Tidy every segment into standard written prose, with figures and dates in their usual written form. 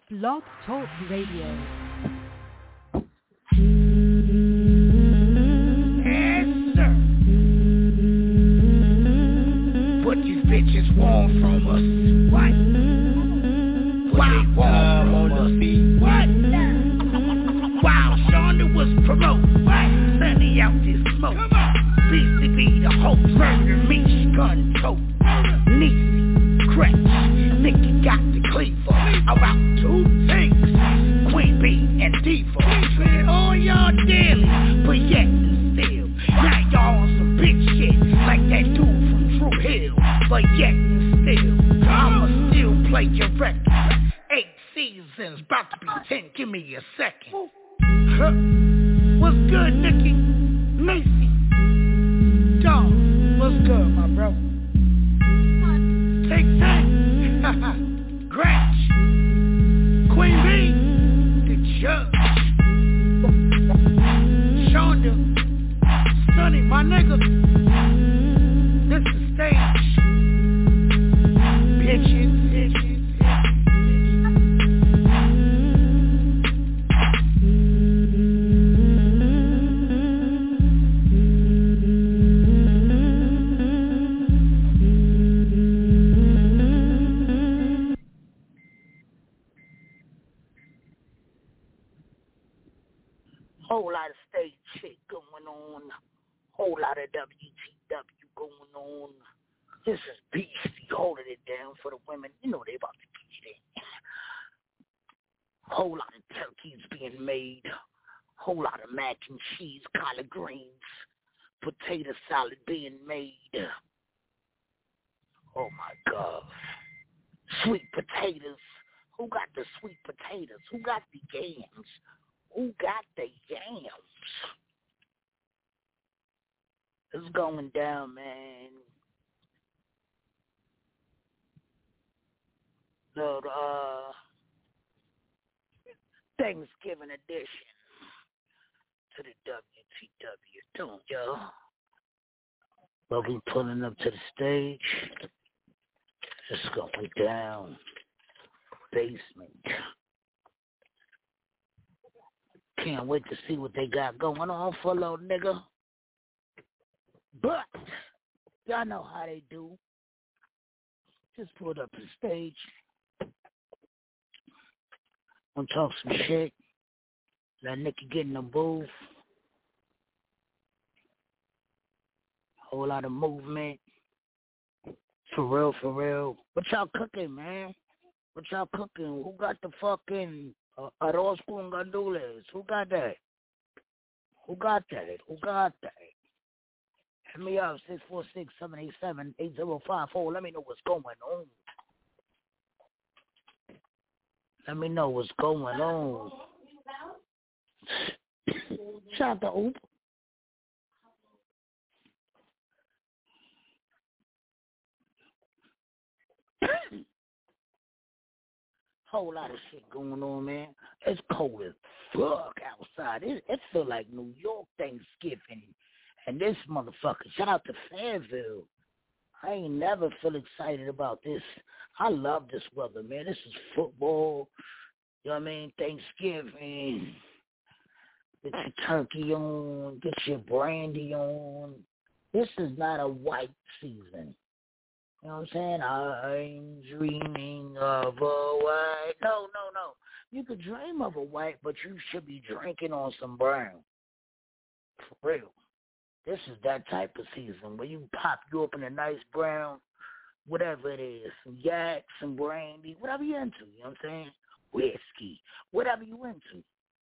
Blog Talk Radio. Yes, sir. What these bitches want from us? What? What they want from us? What? While Shonda was promoted, what? Sunny out this smoke. Come on. BCB the host, murder me, gun tote. Niecy, Cratch, Nikki got the cleaver. About two things, Queen B and Diva. Treated all y'all daily, but yet and still. Now y'all on some bitch shit, like that dude from Drew Hill. But yet and still, I'ma still play your record. 8 seasons, about to be 10, give me a second. Huh? What's good, Nikki? Macy? Dog, what's good, my bro? Take that. Gratch. Queen B. The Judge. Shonda. Sonny, my nigga. This is stage. Bitches. Whole lot of stage shit going on. Whole lot of WTW going on. This is Beastie holding it down for the women. You know they about to get it in. Whole lot of turkeys being made. Whole lot of mac and cheese, collard greens, potato salad being made. Oh my God. Sweet potatoes. Who got the sweet potatoes? Who got the yams? Who got the yams? It's going down, man. The Thanksgiving edition to the WTW, don't y'all? But we pulling up to the stage. It's going down. Basement. Can't wait to see what they got going on for a little nigga. But y'all know how they do. Just pulled up to the stage. Gonna talk some shit. Let Nikki get in the booth. Whole lot of movement. For real, for real. What y'all cooking, man? What y'all cooking? Who got the fucking arroz con gandules? Who got that? Who got that? Who got that? Hit me up, 646-787-8054. Let me know what's going on. Let me know what's going on. Shout out to Oop. Whole lot of shit going on, man. It's cold as fuck outside. It feel like New York Thanksgiving. And this motherfucker, shout out to Fayetteville. I ain't never feel excited about this. I love this weather, man. This is football. You know what I mean? Thanksgiving. Get your turkey on. Get your brandy on. This is not a white season. You know what I'm saying? I'm dreaming of a white. No. You could dream of a white, but you should be drinking on some brown. For real. This is that type of season where you pop you up in a nice brown, whatever it is, some yak, some brandy, whatever you're into, you know what I'm saying? Whiskey, whatever you into.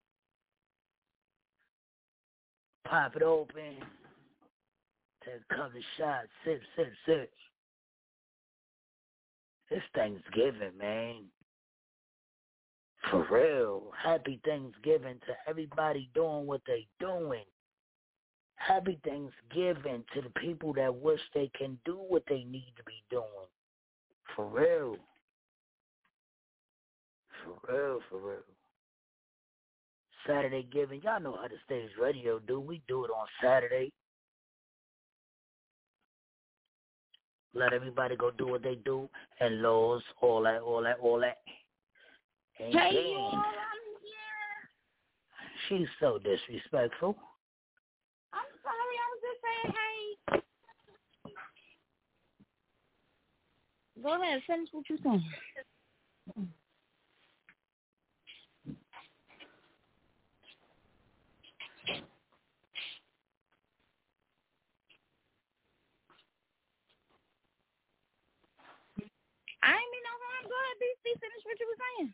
Pop it open, take a couple of shots, sip. It's Thanksgiving, man. For real. Happy Thanksgiving to everybody doing what they doing. Happy Thanksgiving to the people that wish they can do what they need to be doing. For real. For real. Saturday giving. Y'all know how the stage radio do. We do it on Saturday. Let everybody go do what they do. And laws, all that. Hey, she's so disrespectful. I'm sorry, I was just saying hey. Go ahead, finish what you're saying. I ain't mean no harm. Go ahead, BC, finish what you were saying.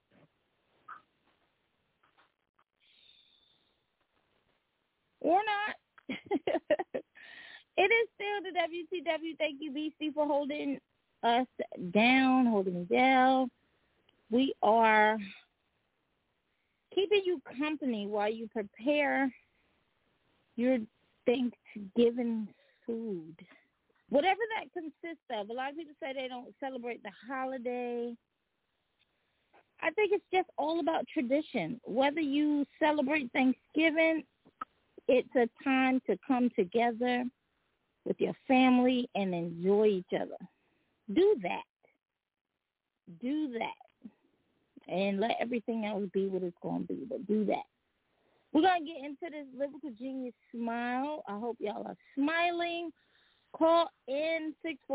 Or not. It is still the WTW. Thank you, BC, for holding us down, holding me down. We are keeping you company while you prepare your Thanksgiving food. Whatever that consists of. A lot of people say they don't celebrate the holiday. I think it's just all about tradition. Whether you celebrate Thanksgiving, it's a time to come together with your family and enjoy each other. Do that. Do that. And let everything else be what it's going to be, but do that. We're going to get into this Lyrical Genius Smile. I hope y'all are smiling. Call in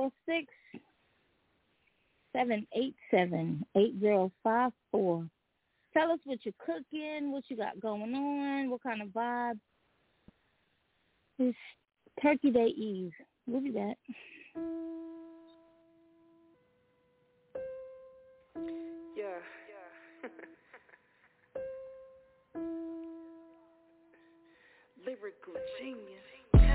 646-787-8054. Tell us what you're cooking, what you got going on, what kind of vibe. It's Turkey Day Eve. We'll be back. Yeah. Lyrical genius.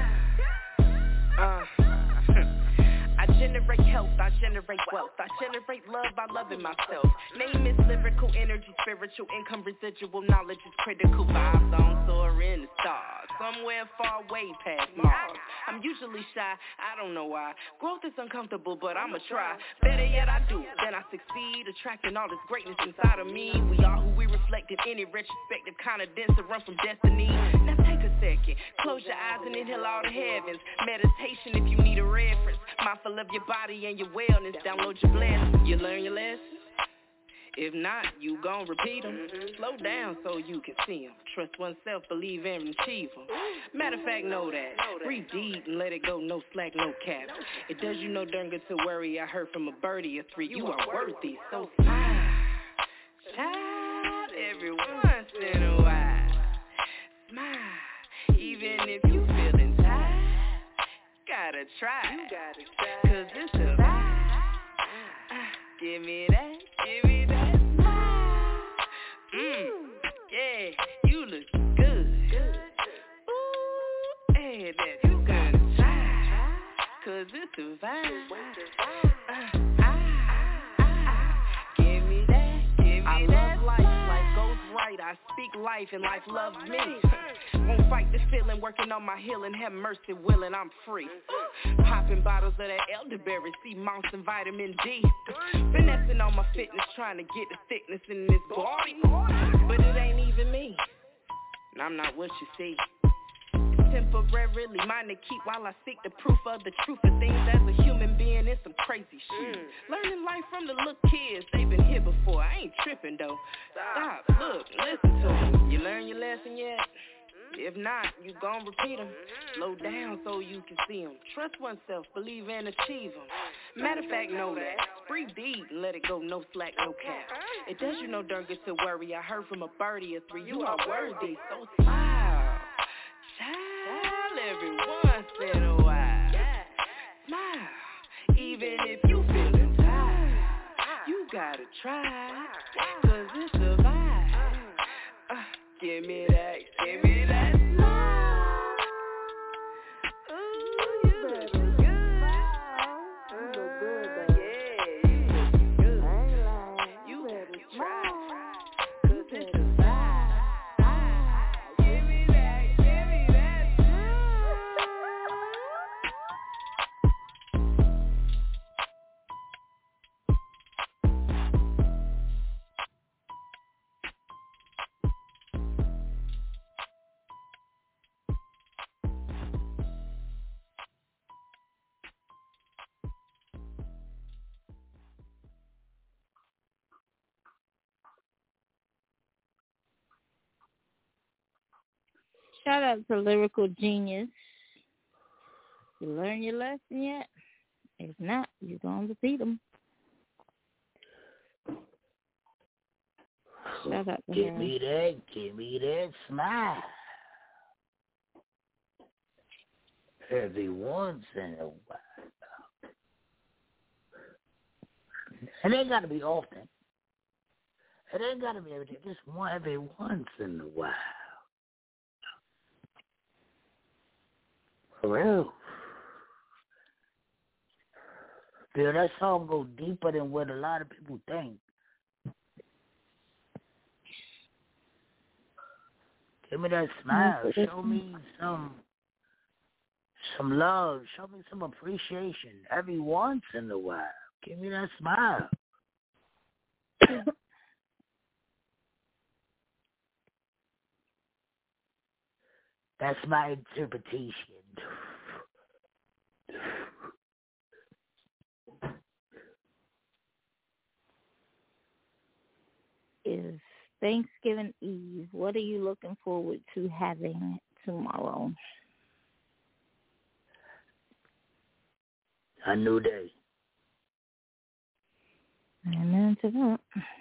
I generate health, I generate wealth, I generate love by loving myself. Name is lyrical energy, spiritual income, residual knowledge is critical. Vibes on soar in the stars, somewhere far away past Mars. I'm usually shy, I don't know why. Growth is uncomfortable, but I'ma try. Better yet I do, then I succeed, attracting all this greatness inside of me. We are who we reflect in any retrospective, kind of dense to run from destiny. Now take a second, close your eyes and inhale all the heavens. Meditation if you need a reference. Mindful of your body and your wellness. Download your blessings. You learn your lessons. If not, you gon' repeat them. Slow down so you can see them. Trust oneself, believe and achieve them. Matter of fact, know that. Breathe deep and let it go, no slack, no cap. It does you no darn good to worry. I heard from a birdie or three, you are worthy. So smile, child, every once in a while. Smile, even if you feeling tired. Gotta try, cause it's a vibe. Give me that, give me that smile. Yeah, you look good. Ooh, hey, that you gotta try, cause it's a vibe. Give me that, give me that. Life goes right, I speak life and life loves me. Won't fight the feeling, working on my healing, have mercy willing, I'm free. Popping bottles of that elderberry, sea moss and vitamin D. Finessing on my fitness, trying to get the thickness in this body. But it ain't even me, and I'm not what you see. Temporarily mine to keep while I seek the proof of the truth of things. As a human being, it's some crazy shit. Learning life from the little kids, they've been here before. I ain't tripping though. Stop, look, listen to me. You learn your lesson yet? If not, you gon' repeat them. Slow down so you can see them. Trust oneself, believe and achieve them. Matter of fact, know that. Breathe deep and let it go, no slack, no cap. It does you no darn good to worry. I heard from a birdie or three, you are worthy. So smile, child, every once in a while. Smile, even if you feeling tired. You gotta try, cause it's a vibe. Give me that, give me that smile. Ooh, you look good. You look good, though. Yeah, you look good. I ain't lying. You better try, cause it's a vibe. Give me that Shout out to Lyrical Genius. You learn your lesson yet? If not, you're going to repeat them. Shout out to Give her. me that smile. Every once in a while. It ain't got to be often. It ain't got to be every day. Just every once in a while. For real. Dude, that song goes deeper than what a lot of people think. Give me that smile. Show me some love. Show me some appreciation every once in a while. Give me that smile. That's my interpretation. Is Thanksgiving Eve. What are you looking forward to having tomorrow? A new day. Amen to that.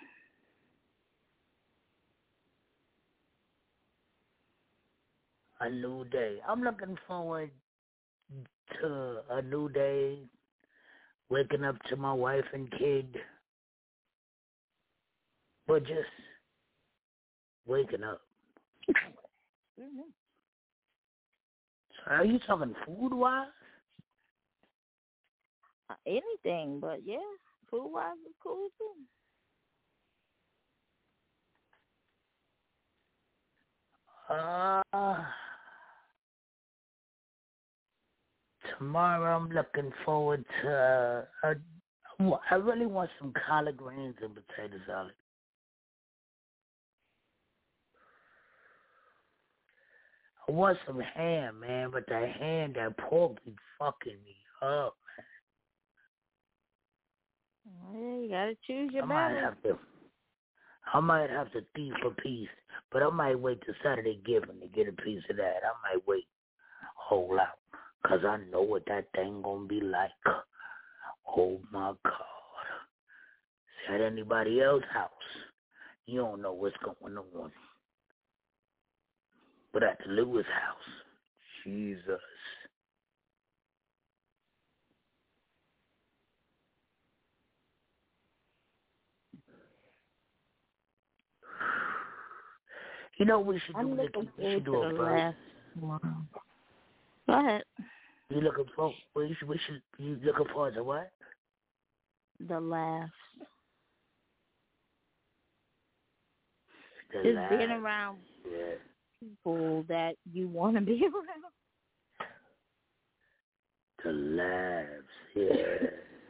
A new day. I'm looking forward to a new day, waking up to my wife and kid, but just waking up. Mm-hmm. So are you talking food-wise? Anything, but yeah, food-wise is cool too. Tomorrow I'm looking forward to, I really want some collard greens and potato salad. I want some ham, man, but that pork be fucking me up. Well, you gotta choose your I battle. might have to thief a piece, but I might wait till Saturday giving to get a piece of that. I might wait a whole out, because I know what that thing gonna be like. Oh my God. See, at anybody else's house, you don't know what's going on. But at the Lewis house, Jesus. You know what we should do, Nikki? We should do a verse. Go ahead. You looking forward to what? The last. The Just last. being around people that you want to be around. The laughs, yeah.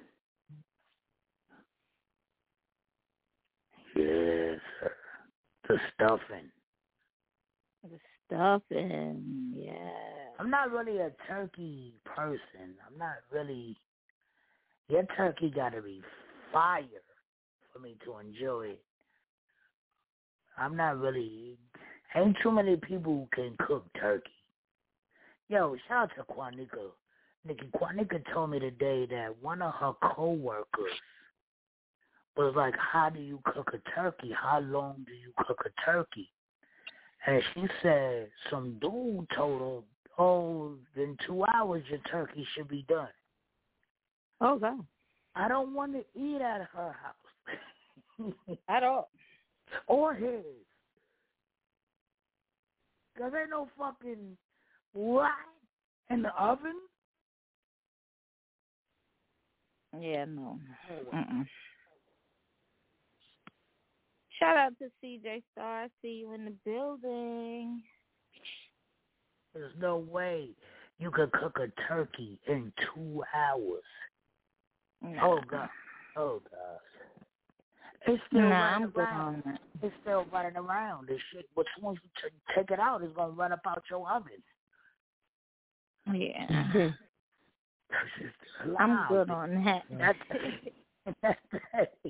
Yes, sir. The stuffing. The stuffing, yeah. I'm not really a turkey person. I'm not really. Your turkey got to be fire for me to enjoy it. I'm not really. Ain't too many people who can cook turkey. Yo, shout out to Quanika. Nikki, Quanika told me today that one of her co-workers was like, how do you cook a turkey? How long do you cook a turkey? And she said some dude told her, in 2 hours your turkey should be done. Oh, God. I don't want to eat at her house. At all. Or his. Because ain't no fucking what in the oven. Yeah, no. Shout out to CJ Star. I see you in the building. There's no way you could cook a turkey in 2 hours. Nah. Oh, God. Oh, God. It's still running around. It's still running around. This shit, as soon as you take it out, it's going to run up out your oven. Yeah. I'm good on that.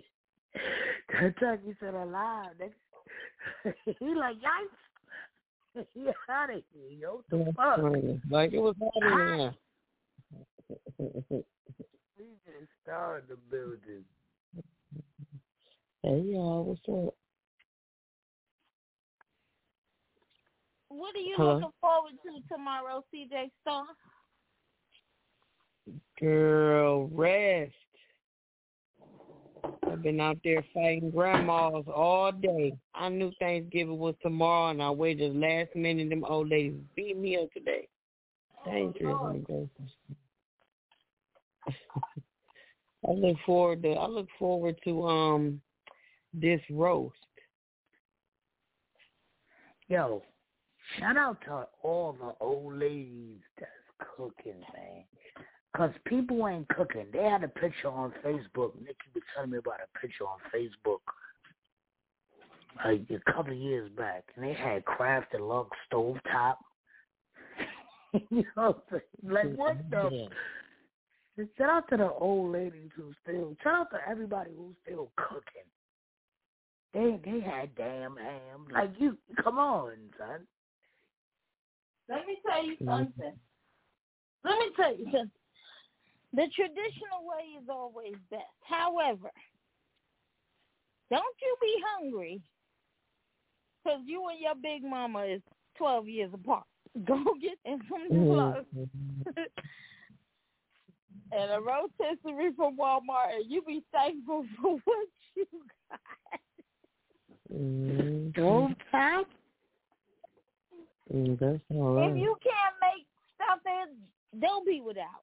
The turkey said alive. He like, yikes. Get out of here, yo. What the That's fuck? funny. Like it was hot in there. We just started the building. Hey y'all, what's up? What are you Hello? looking forward to tomorrow, CJ Star? Girl, rest. I've been out there fighting grandmas all day. I knew Thanksgiving was tomorrow, and I waited last minute. Them old ladies beat me up today. Dangerous. I look forward to this roast. Yo, shout out to all the old ladies that's cooking, man. Because people ain't cooking. They had a picture on Facebook. Nikki was telling me about a picture on Facebook like a couple of years back. And they had crafted log stovetop. You know what I'm saying? Like, what the? Shout out to the old ladies who still, shout out to everybody who's still cooking. They had damn ham. Like, you, come on, son. Let me tell you something. The traditional way is always best. However, don't you be hungry because you and your big mama is 12 years apart. Go get them some clothes and a rotisserie from Walmart, and you be thankful for what you got. Stove top? That's all right. If you can't make something, don't be without.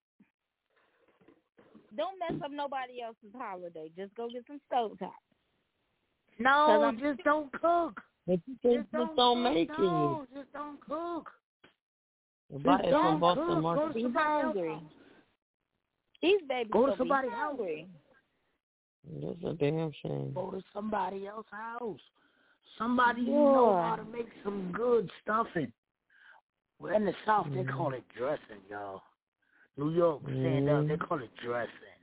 Don't mess up nobody else's holiday. Just go get some stovetop. No, just don't cook. But you just don't make it. No, just don't cook. Buy it from don't Boston cook. Market. Be hungry. These babies Go to will somebody be hungry. That's a damn shame. Go to somebody else's house. Somebody who know how to make some good stuffing. Well, in the South, they call it dressing, y'all. New York, stand up, they call it dressing.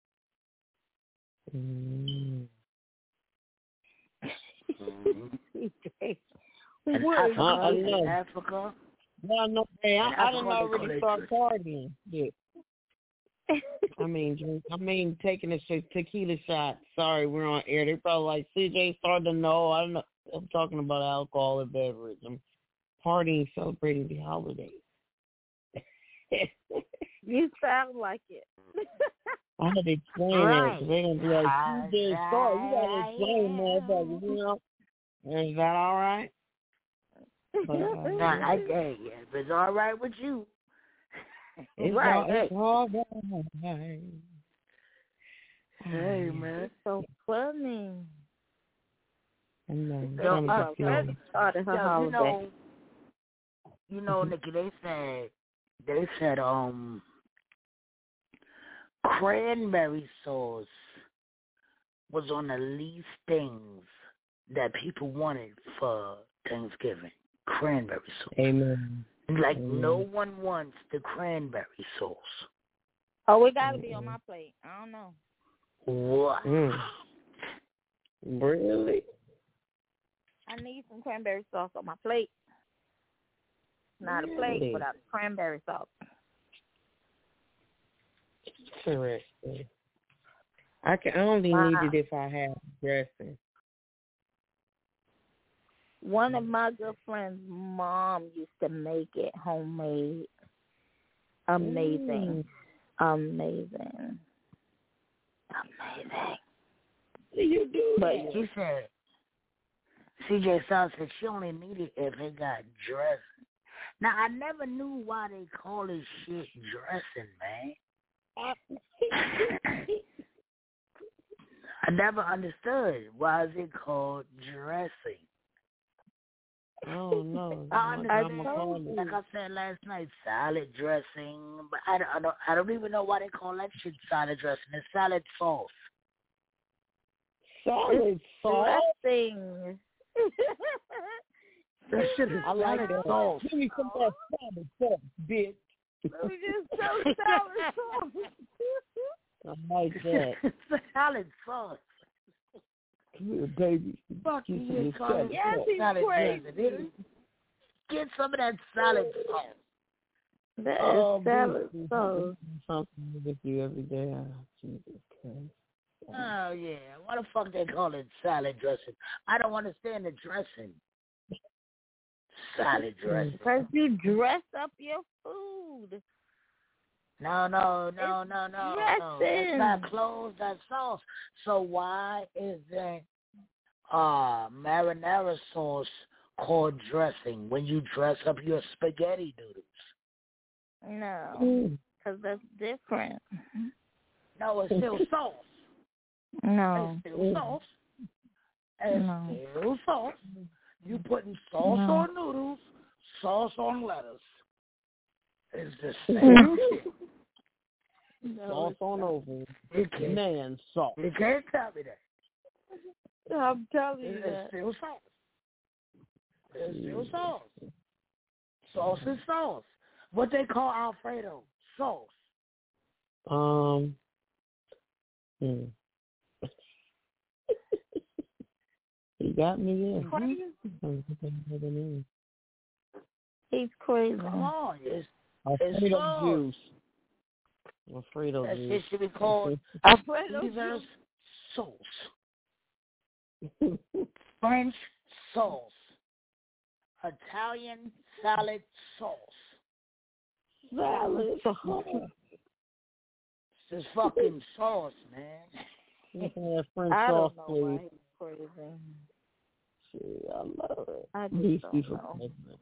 And Africa. No, hey, I didn't already start partying. Yeah. I mean, taking a tequila shot. Sorry, we're on air. They probably like, CJ started to know. I don't know. I'm talking about alcohol and beverage. I'm partying, celebrating the holidays. You sound like it. I had to explain it. They're going to be like, CJ started. You got to explain, motherfucker. You know? Is that all right? I get it. If it's all right with you. It's right. All right. Hey, man. It's so funny. You know, Nikki, they said cranberry sauce was on the least things that people wanted for Thanksgiving. Cranberry sauce. Amen. Like, no one wants the cranberry sauce. Oh, it got to be on my plate. I don't know. What? Really? I need some cranberry sauce on my plate. Not a plate without cranberry sauce. Interesting. I only need it if I have dressing. One of my good friends' mom used to make it homemade. Amazing. Amazing. You do but that. She said, CJ South said she only needed it if it got dressing. Now, I never knew why they call this shit dressing, man. I never understood why is it called dressing. Oh, no. Like I said last night, salad dressing. But I don't even know why they call that shit salad dressing. It's salad sauce. Salad sauce? Dressing. That shit is salad sauce. Give me some more salad sauce, bitch. We just so salad sauce. I like that. It's salad sauce. Come here, baby. Fuck you, yes, he's crazy. Get some of that salad sauce. That is salad sauce. Something with you every day. Oh, Jesus Christ. Oh, yeah. Why the fuck they call it salad dressing? I don't understand the dressing. Salad dressing. Because you dress up your food. No. It's not clothes, that's sauce. So why is there marinara sauce called dressing when you dress up your spaghetti noodles? No, because that's different. No, it's still sauce. No. It's still sauce. It's still sauce. You putting sauce on noodles, sauce on lettuce. It's the same shit. Sauce on over. Man, sauce. You can't tell me that. I'm telling you that. It's still sauce. It's still sauce. Sauce is sauce. What they call Alfredo? Sauce. He got me there. He's Come crazy. on. It's Alfredo sauce. juice. Alfredo That juice. shit should be called Alfredo Caesar's juice. sauce. French sauce. Italian salad sauce. Salad sauce. It's just fucking sauce, man. French I sauce, don't know please. why he's crazy. Shit, I love it. I just Beastie don't for know. president.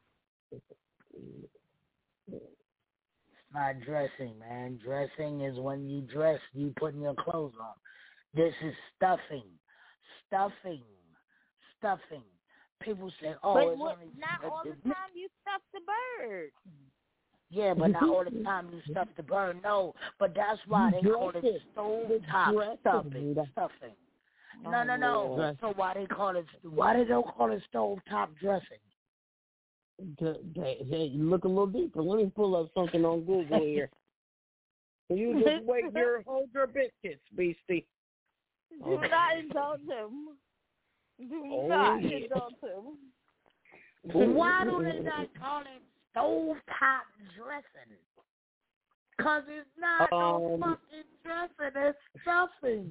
It's not dressing, man. Dressing is when you dress, you putting your clothes on. This is stuffing. People say, oh, But it's only... not all the time you stuff the bird. Yeah, but not all the time you stuff the bird. No, but that's why they call it stovetop stuffing. No. So why they call it stovetop dressing? Hey, look a little deeper. Let me pull up something on Google here. You just hold your biscuits, Beastie. Do not indulge him. Do not indulge him. Why do they not call it stovetop dressing? Because it's not no fucking dressing. It's stuffing.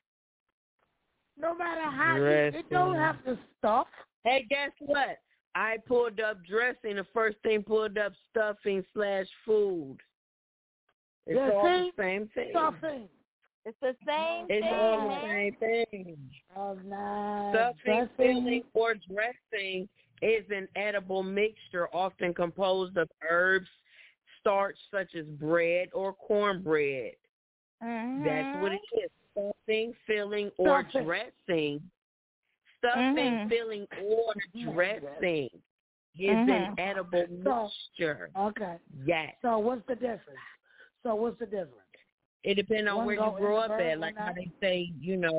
No matter how it don't have to stuff. Hey, guess what? I pulled up dressing. The first thing pulled up stuffing / food. It's all the same thing. Stuffing. It's the same It's thing. all the same thing. Stuffing, filling, or dressing is an edible mixture often composed of herbs, starch such as bread or cornbread. Mm-hmm. That's what it is. Stuffing, filling, or dressing. Stuffing, filling, or dressing is an edible mixture. Okay. Yes. So what's the difference? It depends on where you grow up at. Like how they say,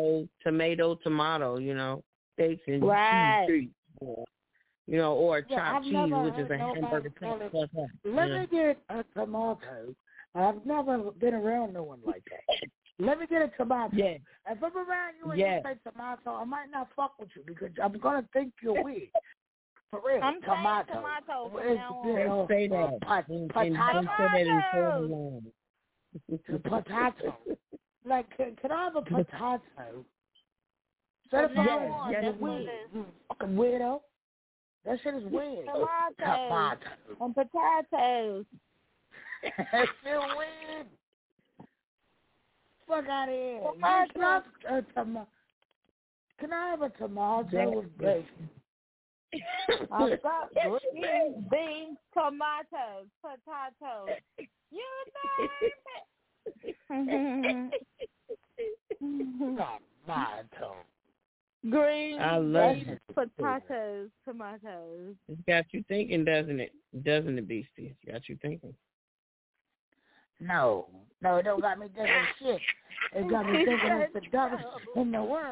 tomato, steaks and cheese. Or chopped cheese, which is a hamburger plus that. Let me get a tomato. I've never been around no one like that. Let me get a tomato. Yeah. If I'm around you and you say tomato, I might not fuck with you because I'm going to think you're weird. For real. I'm tomato. saying tomato from now on. Say that. And say that in foreign language. Potato. Like, can I have a potato? From now on, that's weird. You fucking weirdo. That shit is weird. Tomato. And potatoes. That's still weird. Fuck out of here. Can I have a tomato with bacon? I've got green beans, tomatoes, potatoes. You name it. Tomato. Green beans, it. potatoes, tomatoes. It's got you thinking, doesn't it? Doesn't it, Beastie? It's got you thinking. No, it don't got me thinking shit. It got me thinking it's the dumbest in the world.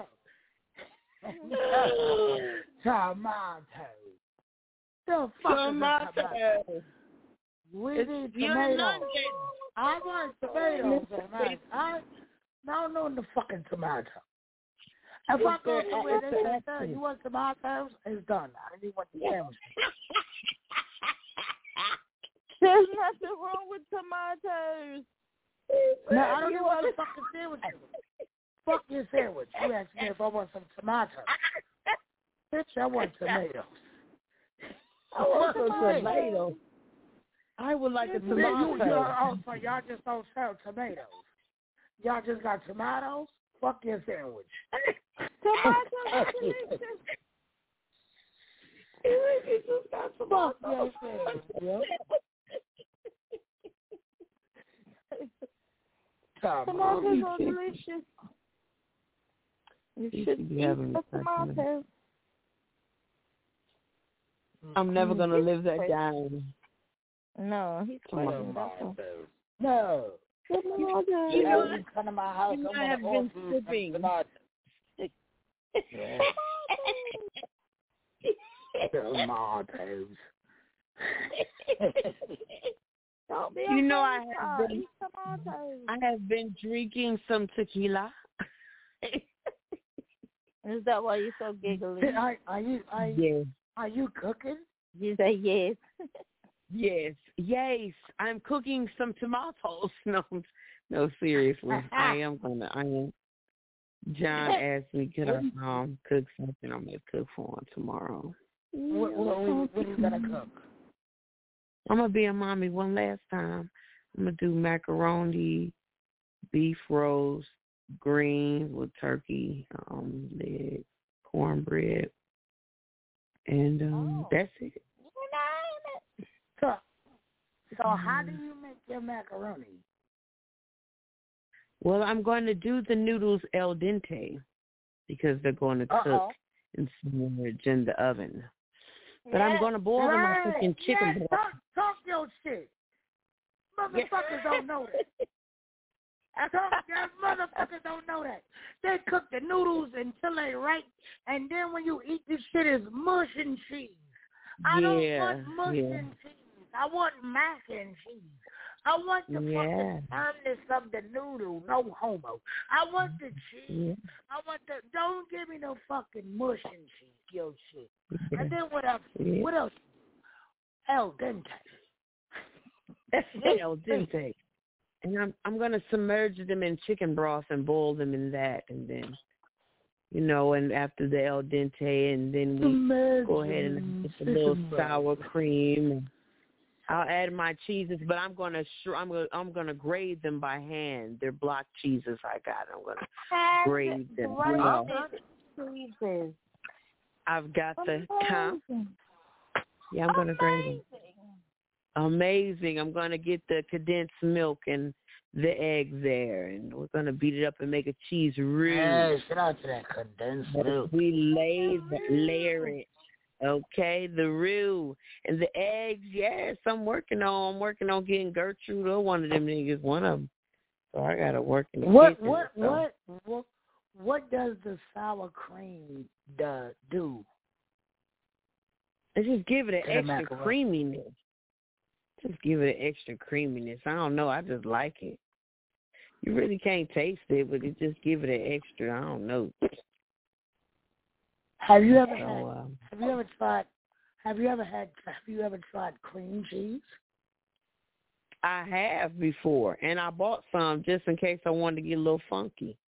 Tomato. The fuck is a tomato? We need tomatoes. I want tomatoes, man. I don't know the fucking tomato. If I go somewhere, they say, "Sir, you want tomatoes?" It's done. I didn't want the sandwich. There's nothing wrong with tomatoes. No, I don't know what the fucking sandwich is. Fuck your sandwich. You asked me if I want some tomatoes. Bitch, I want tomatoes. I want some tomatoes. I would like a tomato. So y'all just don't sell tomatoes. Y'all just got tomatoes? Fuck your sandwich. Tomatoes are delicious. You just got tomatoes. Fuck your sandwich, yo. Tomatoes are delicious. You should be having tomatoes. I'm never going to live that down. No, he's crazy. No. You know, you come to my house, I have been sipping. Tomatoes. You know, I have been drinking some tequila. Is that why you're so giggly? Are you cooking? You say yes. Yes. I'm cooking some tomatoes. No, seriously. I am. John asked me, could I cook something? I'm going to cook for him tomorrow. What are you going to cook? I'm going to be a mommy one last time. I'm going to do macaroni, beef roast, greens with turkey, leg, cornbread, and that's it. So how do you make your macaroni? Well, I'm going to do the noodles al dente because they're going to cook and submerge in the oven. But I'm going to boil them my fucking chicken broth. Talk your shit. Motherfuckers don't know that. Motherfuckers don't know that. They cook the noodles until they right, and then when you eat this shit, it's mush and cheese. I don't want mush and cheese. I want mac and cheese. I want the fucking firmness of the noodle. No homo. I want the cheese. I want the. Don't give me no fucking mush and cheese, yo shit. And then what else? What else? El dente. El dente. And I'm gonna submerge them in chicken broth and boil them in that, and then, and after the el dente, and then we go ahead and put a little sour cream. And I'll add my cheeses, but I'm gonna grade them by hand. They're block cheeses I got. I'm gonna grade them. Cheeses. I've got the I'm gonna grade them. Amazing. I'm gonna get the condensed milk and the eggs there, and we're gonna beat it up and make a cheese roux. Hey, shout out to that condensed milk. We layer it. Okay, the roux and the eggs. Yes, I'm working on getting Gertrude or one of them niggas, one of them. So I gotta work in the kitchen. What does the sour cream do? It just give it an extra creaminess. Just give it an extra creaminess. I don't know. I just like it. You really can't taste it, but it just give it an extra. I don't know. Have you ever tried cream cheese? I have before, and I bought some just in case I wanted to get a little funky.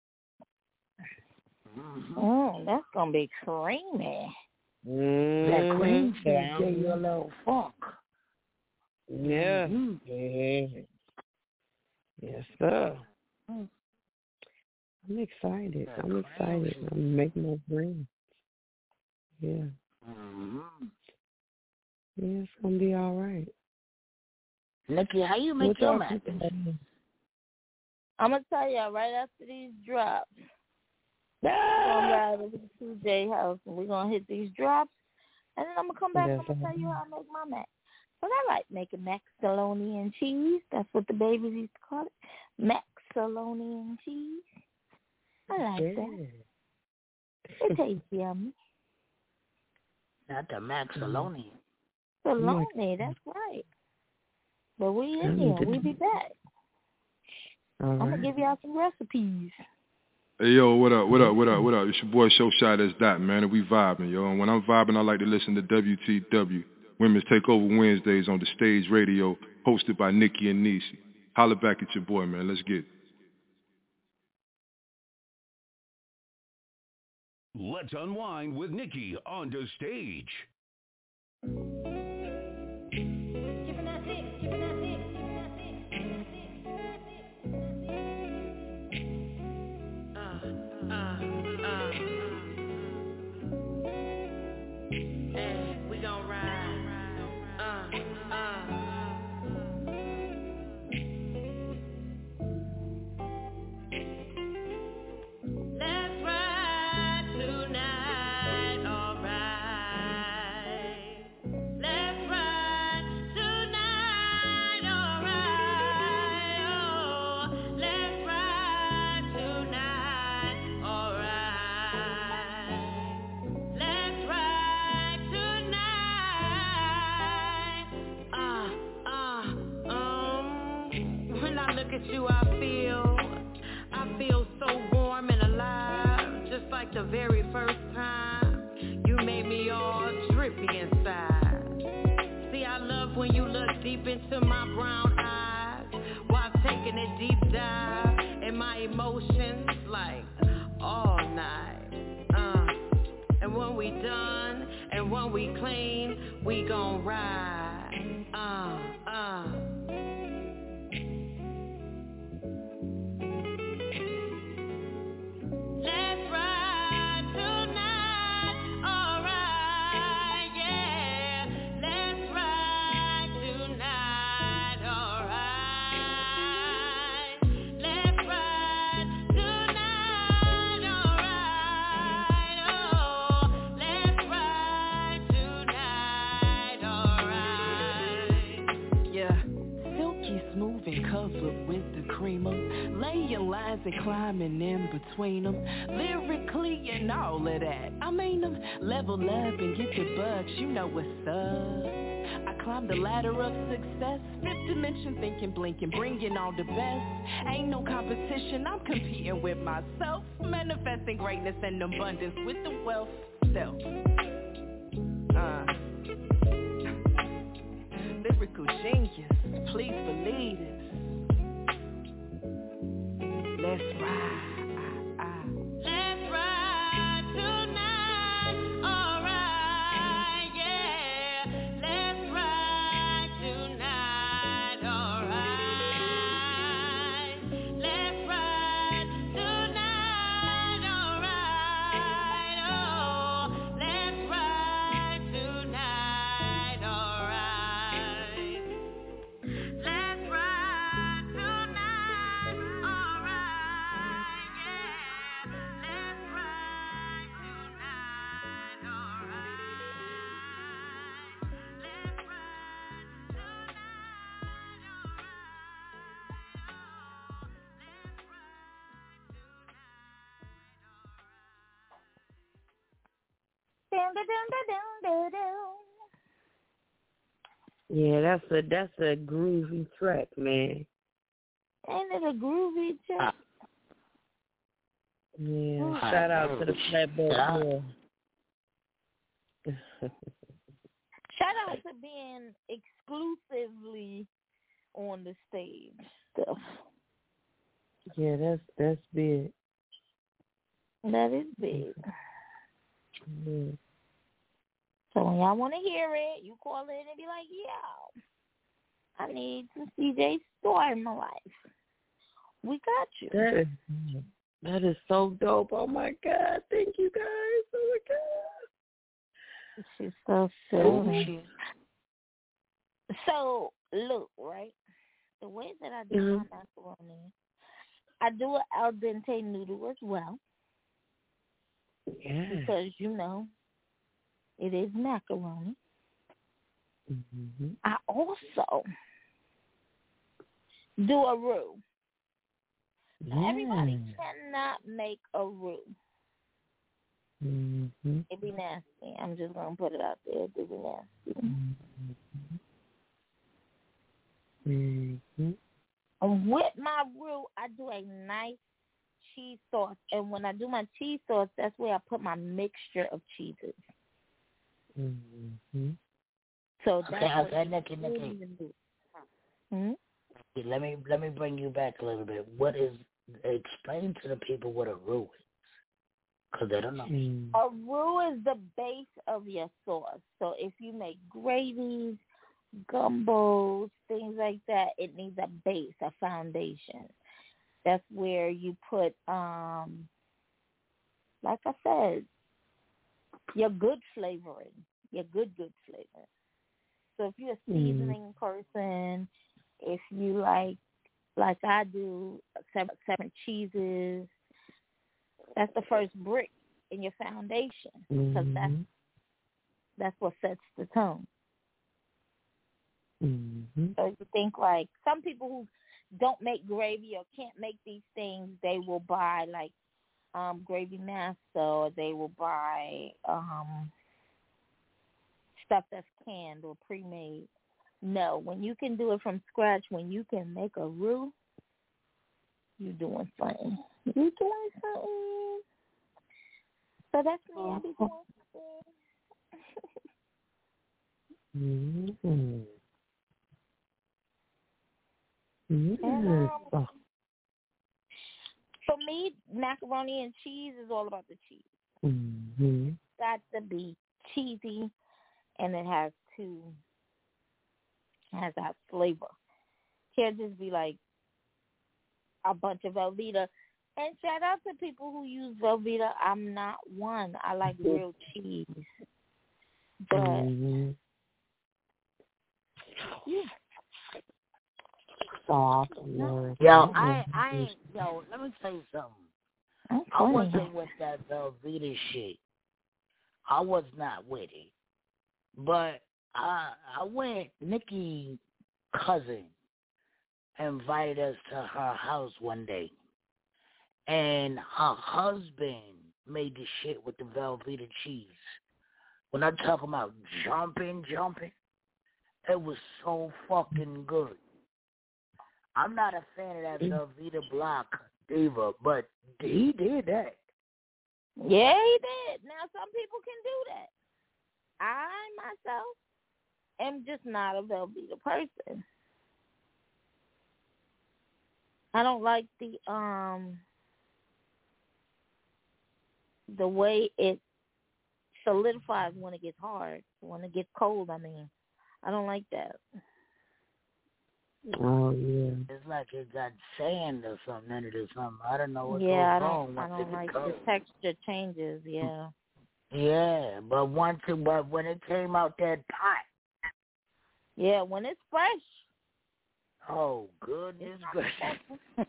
Oh, that's gonna be creamy. That cream cheese gave you a little funk. Yeah. Yes, sir. I'm excited. I'm making my dreams. Yeah. Yeah, it's going to be all right. Nikki, how you make your mac? I'm going to tell you right after these drops. I'm going to ride over to CJ's house, and we're going to hit these drops, and then I'm going to come back and I'm going to tell you how I make my mac. But I like making macaroni and cheese. That's what the babies used to call it. Macaroni and cheese. I like that. It tastes yummy. Not the macaroni. Saloni, that's right. But we in here. We'll be back. I'm going to give y'all some recipes. Hey, yo, what up? It's your boy Show Shot as Dot, man, and we vibing, yo. And when I'm vibing, I like to listen to WTW, Women's Takeover Wednesdays on the Stage Radio, hosted by Nikki and Niecy. Holla back at your boy, man. Let's get it. Let's unwind with Nikki on the stage. The very first time you made me all trippy inside. See, I love when you look deep into my brown eyes while taking a deep dive in my emotions like all night. And when we done and when we clean, we gon' ride. And climbing in between them, lyrically and all of that. I mean them, level up and get your bucks, you know what's up. I climbed the ladder of success, fifth dimension thinking, blinking, bringing all the best. Ain't no competition, I'm competing with myself, manifesting greatness and abundance with the wealth self. Lyrical genius, please believe it. Let's ride. Let's ride tonight. Alright, yeah. Let's ride tonight. Alright. Let's ride tonight. Alright. Oh, let's ride tonight. Alright. Let's ride tonight. Alright. Yeah, that's a groovy track, man. Ain't it a groovy track? Yeah, shout out to the Flatbush Boy. Shout out to being exclusively on the stage stuff. Yeah, that's big. That is big. Yeah. So when y'all want to hear it, you call in and be like, yo, I need some CJ story in my life. We got you. That is so dope. Oh, my God. Thank you, guys. Oh, my God. She's so silly. So, look, right? The way that I do my macaroni, I do an al dente noodle as well. Yeah. Because, you know, it is macaroni. Mm-hmm. I also do a roux. Yeah. Everybody cannot make a roux. Mm-hmm. It'd be nasty. I'm just going to put it out there. It'd be nasty. Mm-hmm. And with my roux, I do a nice cheese sauce. And when I do my cheese sauce, that's where I put my mixture of cheeses. Mm-hmm. So that's okay, Nikki. Hmm? Let me bring you back a little bit. Explain to the people what a roux is, because they don't know. A roux is the base of your sauce. So if you make gravies, gumbos, things like that, it needs a base, a foundation. That's where you put, like I said, your good flavoring, your good flavor. So if you're a seasoning person, if you like I do, seven cheeses, that's the first brick in your foundation, because that's what sets the tone. So you think like some people who don't make gravy or can't make these things, they will buy like gravy master, or they will buy stuff that's canned or pre-made. No, when you can do it from scratch, when you can make a roux, you're doing something. You're doing something. So that's me. I be doing something. And, for me, macaroni and cheese is all about the cheese. It's got to be cheesy, and it has that flavor. Can't just be like a bunch of Velveeta. And shout out to people who use Velveeta. I'm not one. I like real cheese. But yeah. Soft. Yo, I ain't. Yo, let me tell you something. Okay. I wasn't with that Velveeta shit. I was not with it. But I went. Nikki's cousin invited us to her house one day, and her husband made the shit with the Velveeta cheese. When I'm talking about jumping, it was so fucking good. I'm not a fan of that Velveeta block either, but he did that. Yeah, he did. Now, some people can do that. I, myself, am just not a Velveeta person. I don't like the way it solidifies when it gets hard, when it gets cold, I mean. I don't like that. Oh, yeah. It's like it got sand or something in it or something. I don't know what goes wrong. I don't like the texture changes, Yeah, but when it came out that pot. Yeah, when it's fresh. Oh, goodness gracious.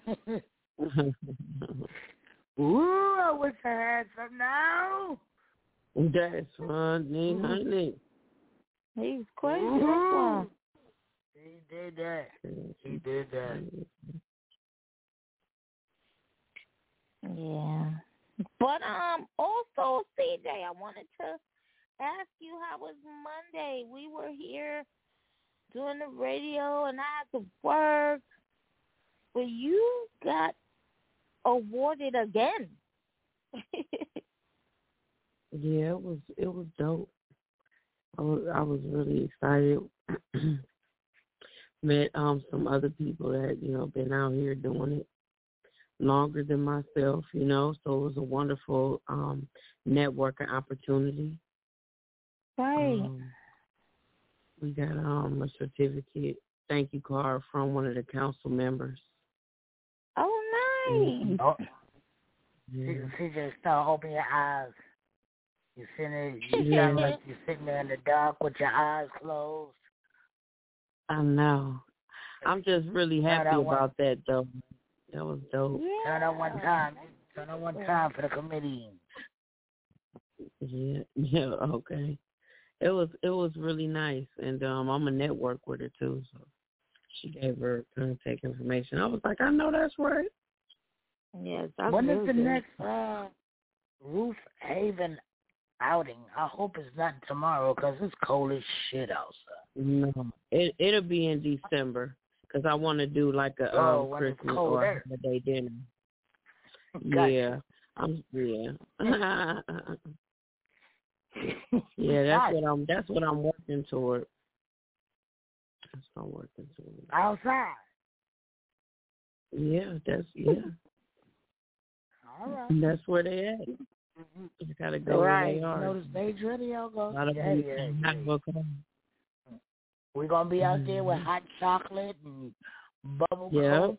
Ooh, I wish I had some now. That's funny, honey. He's crazy. Ooh. He did that. Yeah. But also, CJ, I wanted to ask you how was Monday. We were here doing the radio, and I had to work. But you got awarded again. Yeah, it was dope. I was really excited. Met some other people that been out here doing it longer than myself, so it was a wonderful networking opportunity. Right. We got a certificate, thank you card from one of the council members. Oh, nice. Oh. CJ, start open your eyes. You sound like you're sitting there in the dark with your eyes closed. I know. I'm just really happy about that, though. That was dope. Yeah. Turn on one time. Turn on one time for the committee. Yeah, okay. It was really nice, and I'm a network with her too, so she gave her contact information. I was like, I know that's right. Yes, that's when really is the good. next Roof Haven outing? I hope it's not tomorrow because it's cold as shit outside. No, it'll be in December because I want to do like a Christmas or a holiday dinner. Gotcha. Yeah, yeah, that's what I'm working toward. That's not working too much. Outside. Yeah, All right. And that's where they at. Mm-hmm. You gotta go where they are. You know the stage radio goes. Yeah. We're gonna be out there with hot chocolate and bubble coats.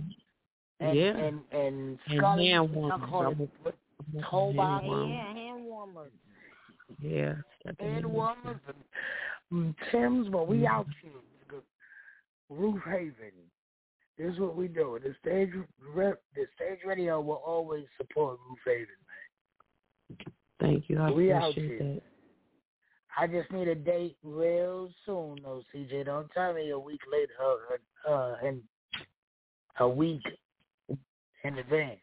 And Scully, hand warmers. Cold bottles. Yeah, hand warmers. Yeah. Hand warmers and Tim's, but we out here. Roof Haven. This is what we do. The stage radio will always support Roof Haven, man. Thank you. I appreciate that. I just need a date real soon, though, CJ. Don't tell me a week later, and a week in advance.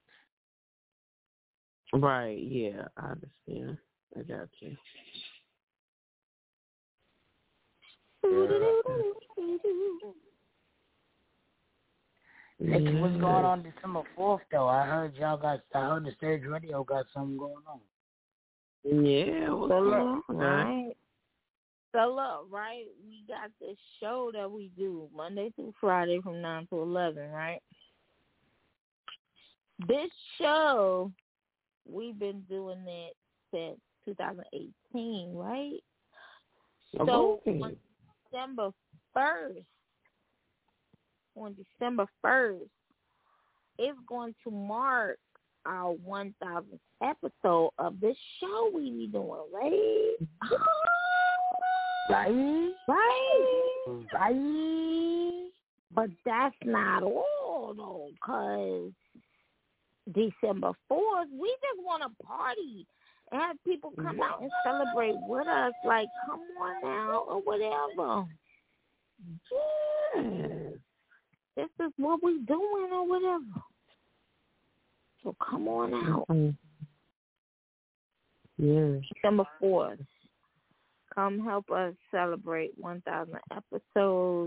Right, yeah, I understand. I got you. Nikki, what's going on December 4th, though? I heard the stage radio got something going on. Yeah, what's going on? Right. So look, right, we got this show that we do Monday through Friday from 9 to 11, right? This show, we've been doing it since 2018, right? So on December 1st, it's going to mark our 1,000th episode of this show we be doing, right? Right. But that's not all, though, because December 4th, we just want to party and have people come out and celebrate with us, like, come on now, or whatever. Yes. This is what we doing or whatever. So come on out. Yeah. December 4th. Come help us celebrate 1,000 episodes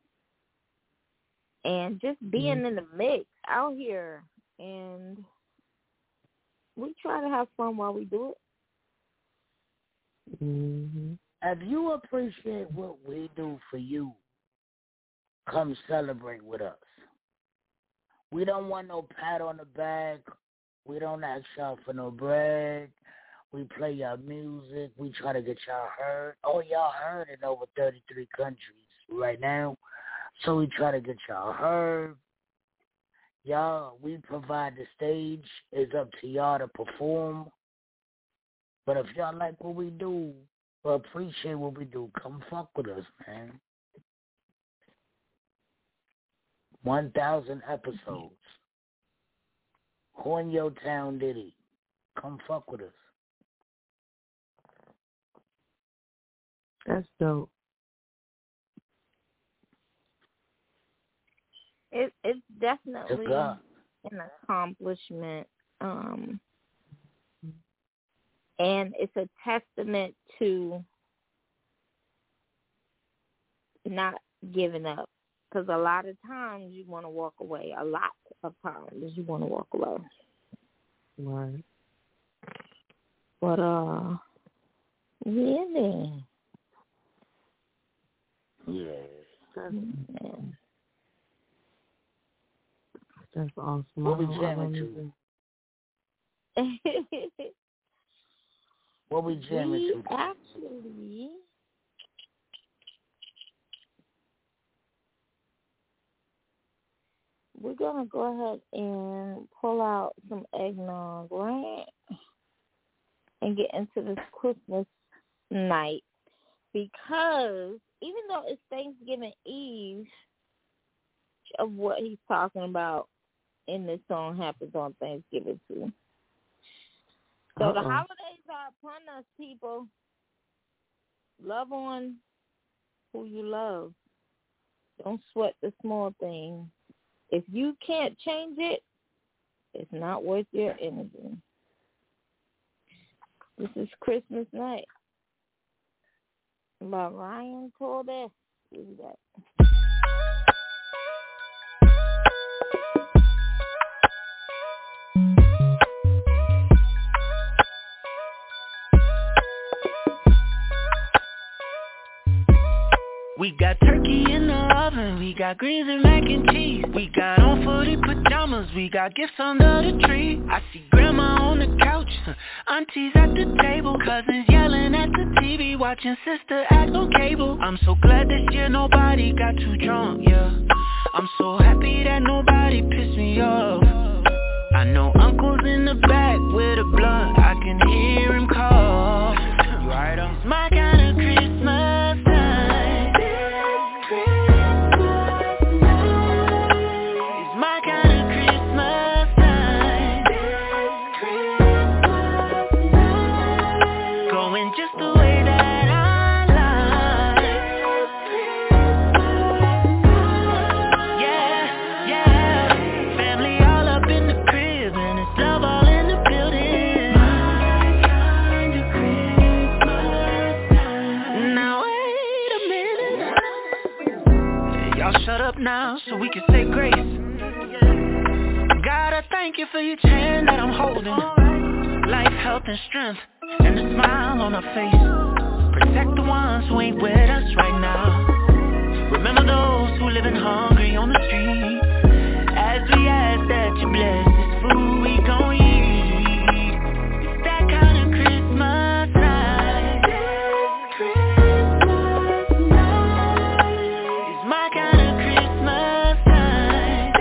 and just being in the mix out here. And we try to have fun while we do it. Mm-hmm. If you appreciate what we do for you, come celebrate with us. We don't want no pat on the back. We don't ask y'all for no bread. We play y'all music. We try to get y'all heard. Oh, y'all heard in over 33 countries right now. So we try to get y'all heard. Y'all, we provide the stage. It's up to y'all to perform. But if y'all like what we do or appreciate what we do, come fuck with us, man. 1,000 episodes. Who in your town did it? Come fuck with us. That's dope. It's definitely an accomplishment, and it's a testament to not giving up. Because a lot of times you want to walk away. A lot of times you want to walk away. Right. But yeah. That's awesome. What we jamming to? What we jamming to? Actually, we're going to go ahead and pull out some eggnog, right? And get into this Christmas night. Because even though it's Thanksgiving Eve, of what he's talking about in this song happens on Thanksgiving too. So the holidays are upon us, people. Love on who you love. Don't sweat the small things. If you can't change it, it's not worth your energy. This is Christmas night by Ryan Cordes. Do that. We got turkey in the oven, we got greens and mac and cheese. We got on footy pajamas, we got gifts under the tree. I see grandma on the couch, aunties at the table, cousins yelling at the TV, watching sister act on cable. I'm so glad this year nobody got too drunk, yeah. I'm so happy that nobody pissed me off. I know uncle's in the back with a blunt, I can hear him call. You right on? It's my kind of Christmas time. It's my kind of Christmas time. Going just the way that I like. Yeah, yeah. Family all up in the crib and it's love all in the building. My kind of Christmas time. Now wait a minute. Y'all shut up now so we can say grace. God, I thank you for each hand that I'm holding. Life, health, and strength, and a smile on our face. Protect the ones who ain't with us right now. Remember those who living hungry on the street. As we ask that you bless this food we gon' eat. It's that kind of Christmas night. It's my kind of Christmas night.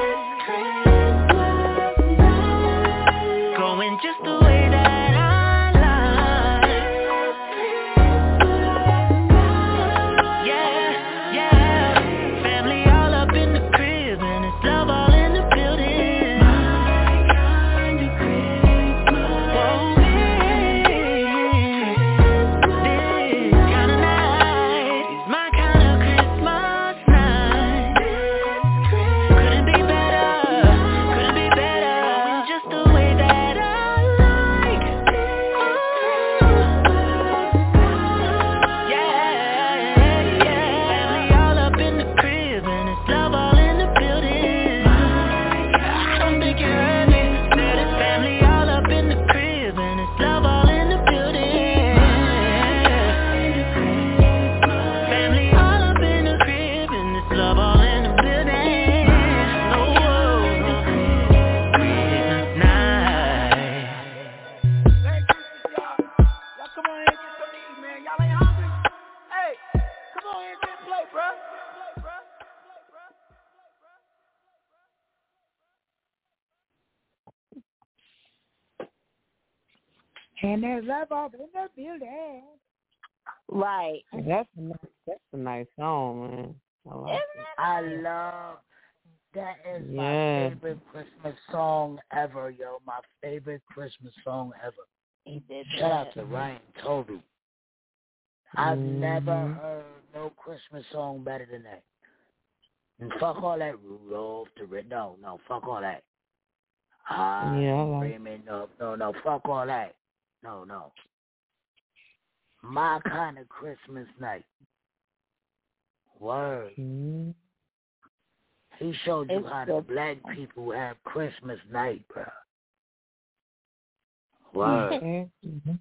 Going just the way that I like. Yeah, yeah. Family all up in the crib and it's love all in the building. My kind of Christmas. Whoa, this kind of night is my kind of Christmas night. Couldn't be better, couldn't be better. Going just the way that I like. Yeah, family all up in the crib and it's love all in the building. I don't think you heard me. Said it's family all up in the crib and it's love all in the building. Family all up in the crib and it's love all in the building. Oh, Christmas night. Y'all come on here and get something to eat, man. Y'all ain't hungry? Hey, come on here and get a plate, bruh. And there's love all in the building. Right. That's a nice song, man. I like it. I love that. Is my Yeah. favorite Christmas song ever, yo. My favorite Christmas song ever. He did Shout out that. to Ryan Toby. I've never Mhm. heard no Christmas song better than that. And fuck all that Rudolph the Red. No, fuck all that. Yeah, I like Raymond, no, fuck all that. No. My kind of Christmas night. Word. Mhm. He showed you It's how the- the black people have Christmas night, bro. Word. Okay. Mhm.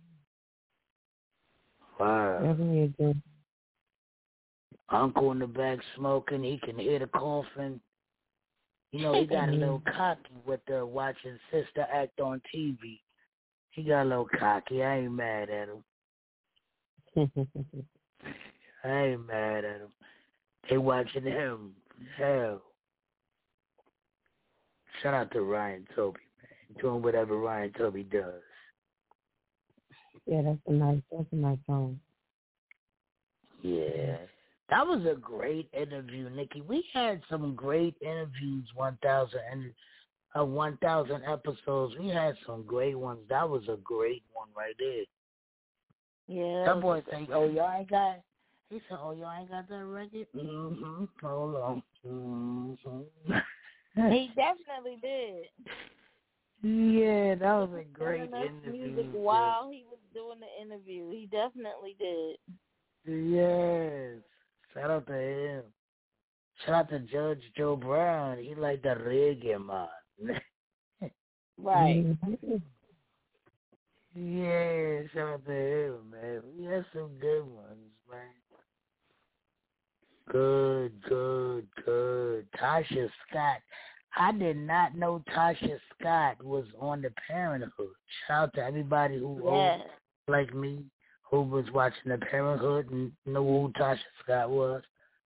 Word. Definitely a good. Uncle in the back smoking, he can hear the coughing. You know, he got a little cocky with the watching sister act on TV. He got a little cocky. I ain't mad at him. They watching him. Hell. Shout out to Ryan Toby, man. Doing whatever Ryan Toby does. Yeah, that's a nice song. Yeah. That was a great interview, Nikki. We had some great interviews, 1,000 episodes. We had some great ones. That was a great one right there. Yeah. That boy think, he said, y'all ain't got that record? Mm-hmm. Hold on. Mm-hmm. He definitely did. Yeah, that was a great Playing us interview. music while he was doing the interview. He definitely did. Yes. Shout out to him. Shout out to Judge Joe Brown. He like the reggae man. Right. Yeah, shout out to him, man. We had some good ones, man. Good. Tasha Scott. I did not know Tasha Scott was on the Parenthood. Shout out to everybody who like me, who was watching the Parenthood and knew who Tasha Scott was.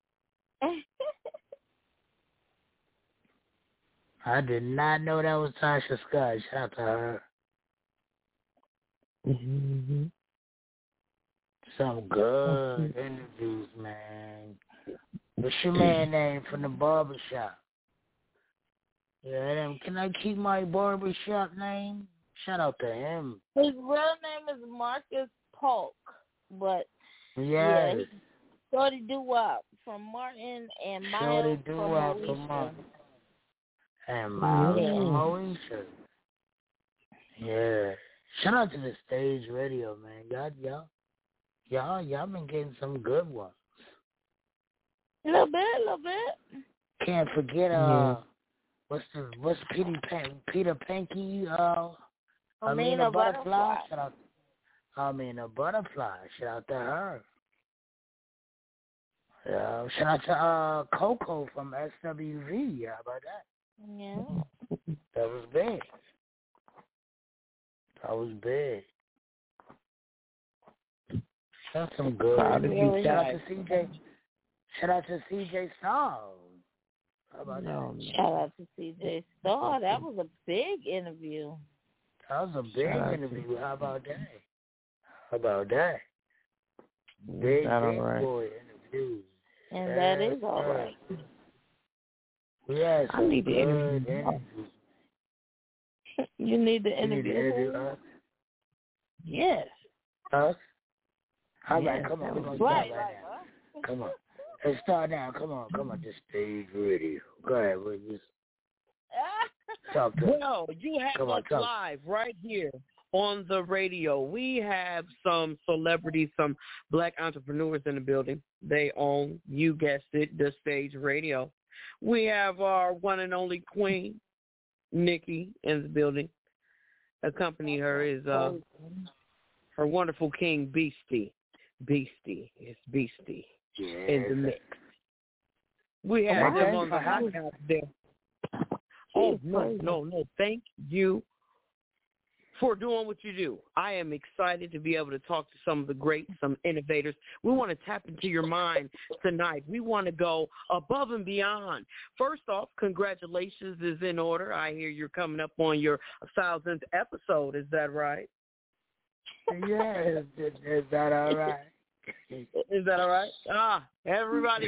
I did not know that was Tasha Scott. Shout out to her. Mm-hmm. Some good interviews, man. What's your man name from the barbershop? Yeah, can I keep my barbershop name? Shout out to him. His real name is Marcus Polk, but yes. Shorty Doo-Wop from Martin and Miles Shorty Doo-Wop from Martin. And Miles from Moesha. Yeah. Shout out to the Stage Radio, man. Y'all been getting some good ones. A little bit. Can't forget what's Peter Panky Amina Butterfly. Shout out Amina Butterfly. Shout out to her. Shout out to Coco from SWV. How about that? Yeah. That was big. That's some good. Shout out to CJ Starr. How about that? Shout out to CJ Starr. That was a big interview. That was a big interview. How about that? Big boy interviews. And that is all right. Yes, I need to interview. You need to interview us? Yes. Us? All right, come on. We're going to start now. Come on. Let's start now. Come on. Just Stage Radio. Go ahead. We'll just talk to Well, you have us live right here on the radio. We have some celebrities, some black entrepreneurs in the building. They own, you guessed it, the Stage Radio. We have our one and only queen, Nikki, in the building. Accompanying her is her wonderful king, Beastie. Beastie in the mix. We have them on the hot house there. Oh, no. Thank you for doing what you do. I am excited to be able to talk to some of the greats, some innovators. We want to tap into your mind tonight. We want to go above and beyond. First off, congratulations is in order. I hear you're coming up on your 1,000th episode. Is that right? Yeah, is that all right? Is that all right? Everybody.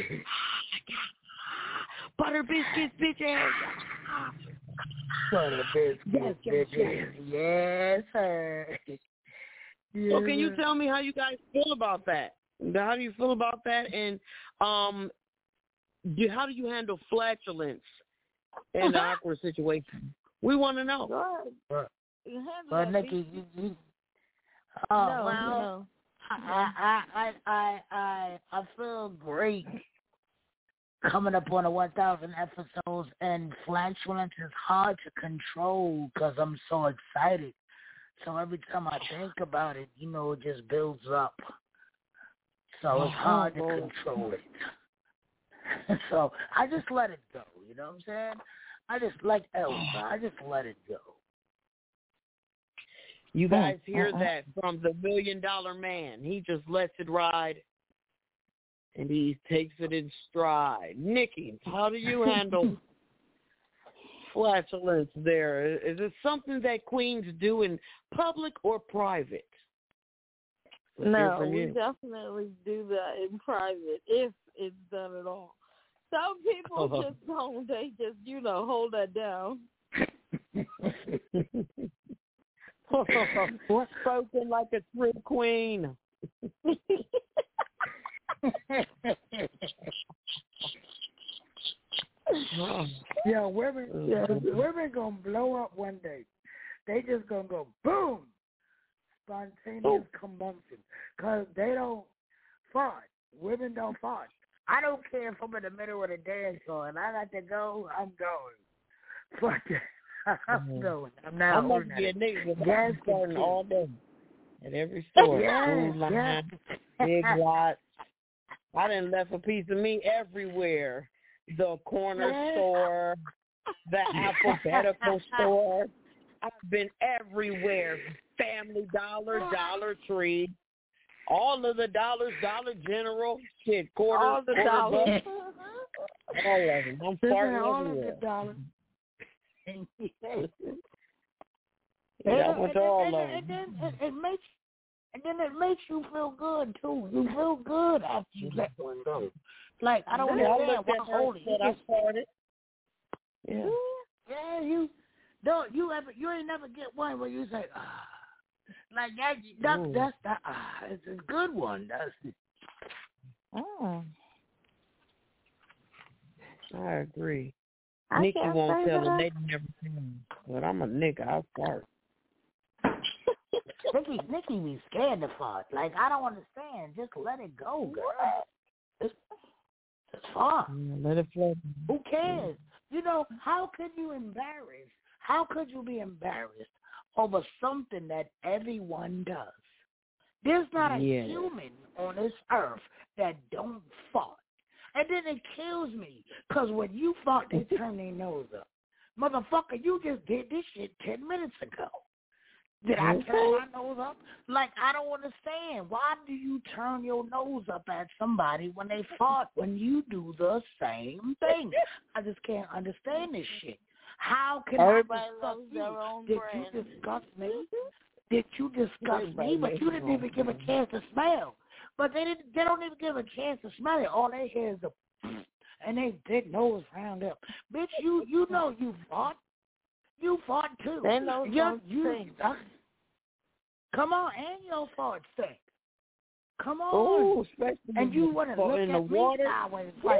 Butter biscuits, bitches. Butter biscuits, bitches. Yes, sir. So can you tell me how you guys feel about that? How do you feel about that? And how do you handle flatulence in an awkward situation? We want to know. Well, Nikki, No. I feel great coming up on the 1,000 episodes, and flatulence is hard to control because I'm so excited. So every time I think about it, it just builds up. So it's hard to control it. So I just let it go. You know what I'm saying? I just like Elsa. I just let it go. You guys hear that from the $1 million man. He just lets it ride, and he takes it in stride. Nikki, how do you handle flatulence there? Is it something that queens do in public or private? No, we definitely do that in private, if it's done at all. Some people just don't. They just, hold that down. Spoken like a true queen. Yeah, women gonna blow up one day. They just gonna go boom, spontaneous combustion, cause they don't fart. Women don't fart. I don't care if I'm in the middle of the dance floor and I got to go. I'm going. Fuck that. I'm going. I'm not. I must be a nigga with gas starting all day at every store. Food line, big lots. I done left a piece of me everywhere. The corner store, the alphabetical store. I've been everywhere. Family Dollar, Dollar Tree, all of the dollars, Dollar General, shit, quarter, all the quarter dollars. bucks. All of them. I'm farting all everywhere. of the dollars. I went to all of them. And then it makes you feel good too. You feel good after you let one go. Like I don't understand why holy. I started. Yeah. Yeah, you ain't never get one where you say, like that's it's a good one. I agree. Nikki won't tell a lady never seen, but I'm a nigga. I fart. Nikki be scared to fart. Like I don't understand. Just let it go, girl. It's fun. Let it flow. Who cares? You know, how could you be embarrassed over something that everyone does? There's not a human on this earth that don't fart. And then it kills me, because when you fart, they turn their nose up. Motherfucker, you just did this shit 10 minutes ago. Did I turn my nose up? Like, I don't understand. Why do you turn your nose up at somebody when they fart when you do the same thing? I just can't understand this shit. How can everybody I loves discuss their own you? brand. Did you discuss me? Did you discuss me? But you didn't even give a chance to smell. But they don't even give a chance to smell it. All they hear is the and they big nose round up. Bitch, you know you fart. You fart too. They know you come on, and your fart stink. Come on. Oh, and you want to look in at the me water? sideways like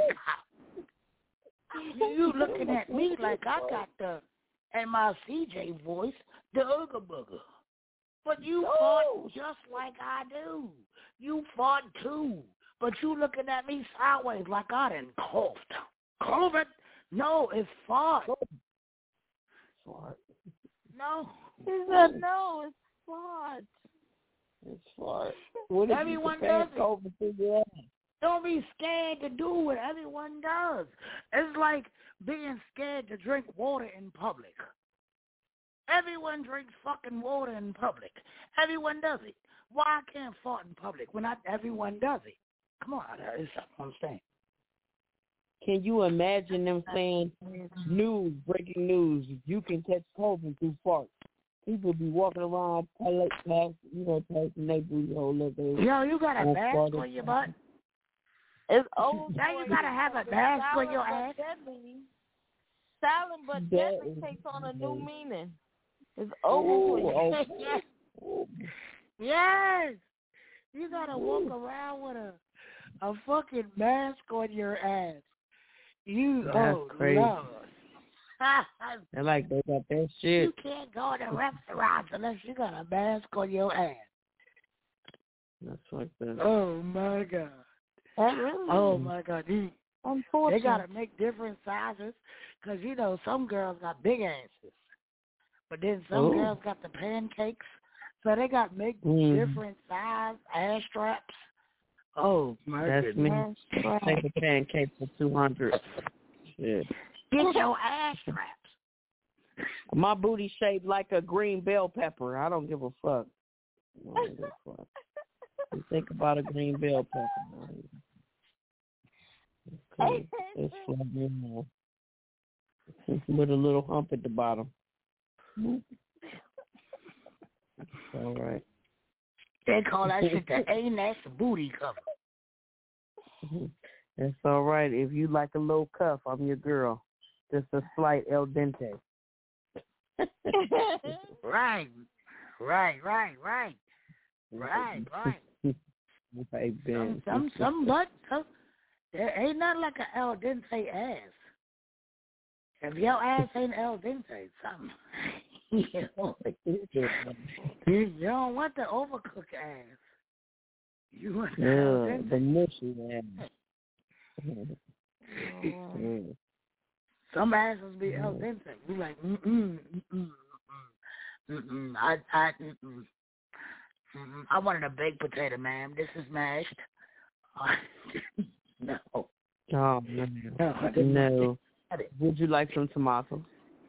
you looking at me like I got the and my CJ voice, the Ooga Booga. But you fart just like I do. You fart too. But you looking at me sideways like I done coughed. COVID? No, it's fart. Fart. No. He said no, it's fart. It's fart. What if everyone you does it. Don't be scared to do what everyone does. It's like being scared to drink water in public. Everyone drinks fucking water in public. Everyone does it. Why I can't fart in public when not everyone does it? Come on, that's what I'm saying. Can you imagine them saying, breaking news, you can catch COVID through farts? People be walking around, passing their booty hole up there. Yo, you got a mask on your butt? It's over. Now you gotta have a mask on your ass. Silent but deadly takes on a new meaning. It's over. Yes. You gotta walk around with a fucking mask on your ass. That's crazy. Lord. They're like, they got that shit. You can't go to restaurants unless you got a mask on your ass. That's like that. Oh, my God. Oh, my God. They got to make different sizes because, some girls got big asses. But then some girls got the pancakes. So they got to make different size ass straps. Oh, my goodness. That's me. Take a pancake for $200. Yeah. Get your ass straps. My booty shaped like a green bell pepper. I don't give a fuck. You think about a green bell pepper. Okay. It's flat with a little hump at the bottom. It's all right. They call that shit the A-Nest booty cover. It's all right. If you like a low cuff, I'm your girl. Just a slight el dente. Right, Ben. Some butt. There ain't nothing like an el dente ass. If your ass ain't el dente, something. You don't want the overcooked ass. You want the el dente. The mushy ass. Some asses be el dente. You like, I wanted a baked potato, ma'am. This is mashed. No. Oh, no. Would you like some tomatoes?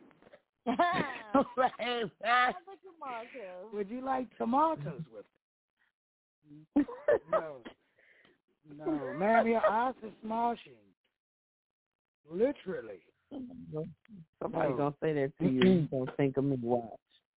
Would you like tomatoes with it? No. No, ma'am, your eyes are smashing. Literally. Somebody's going to say that to you. You don't think of me. Watch.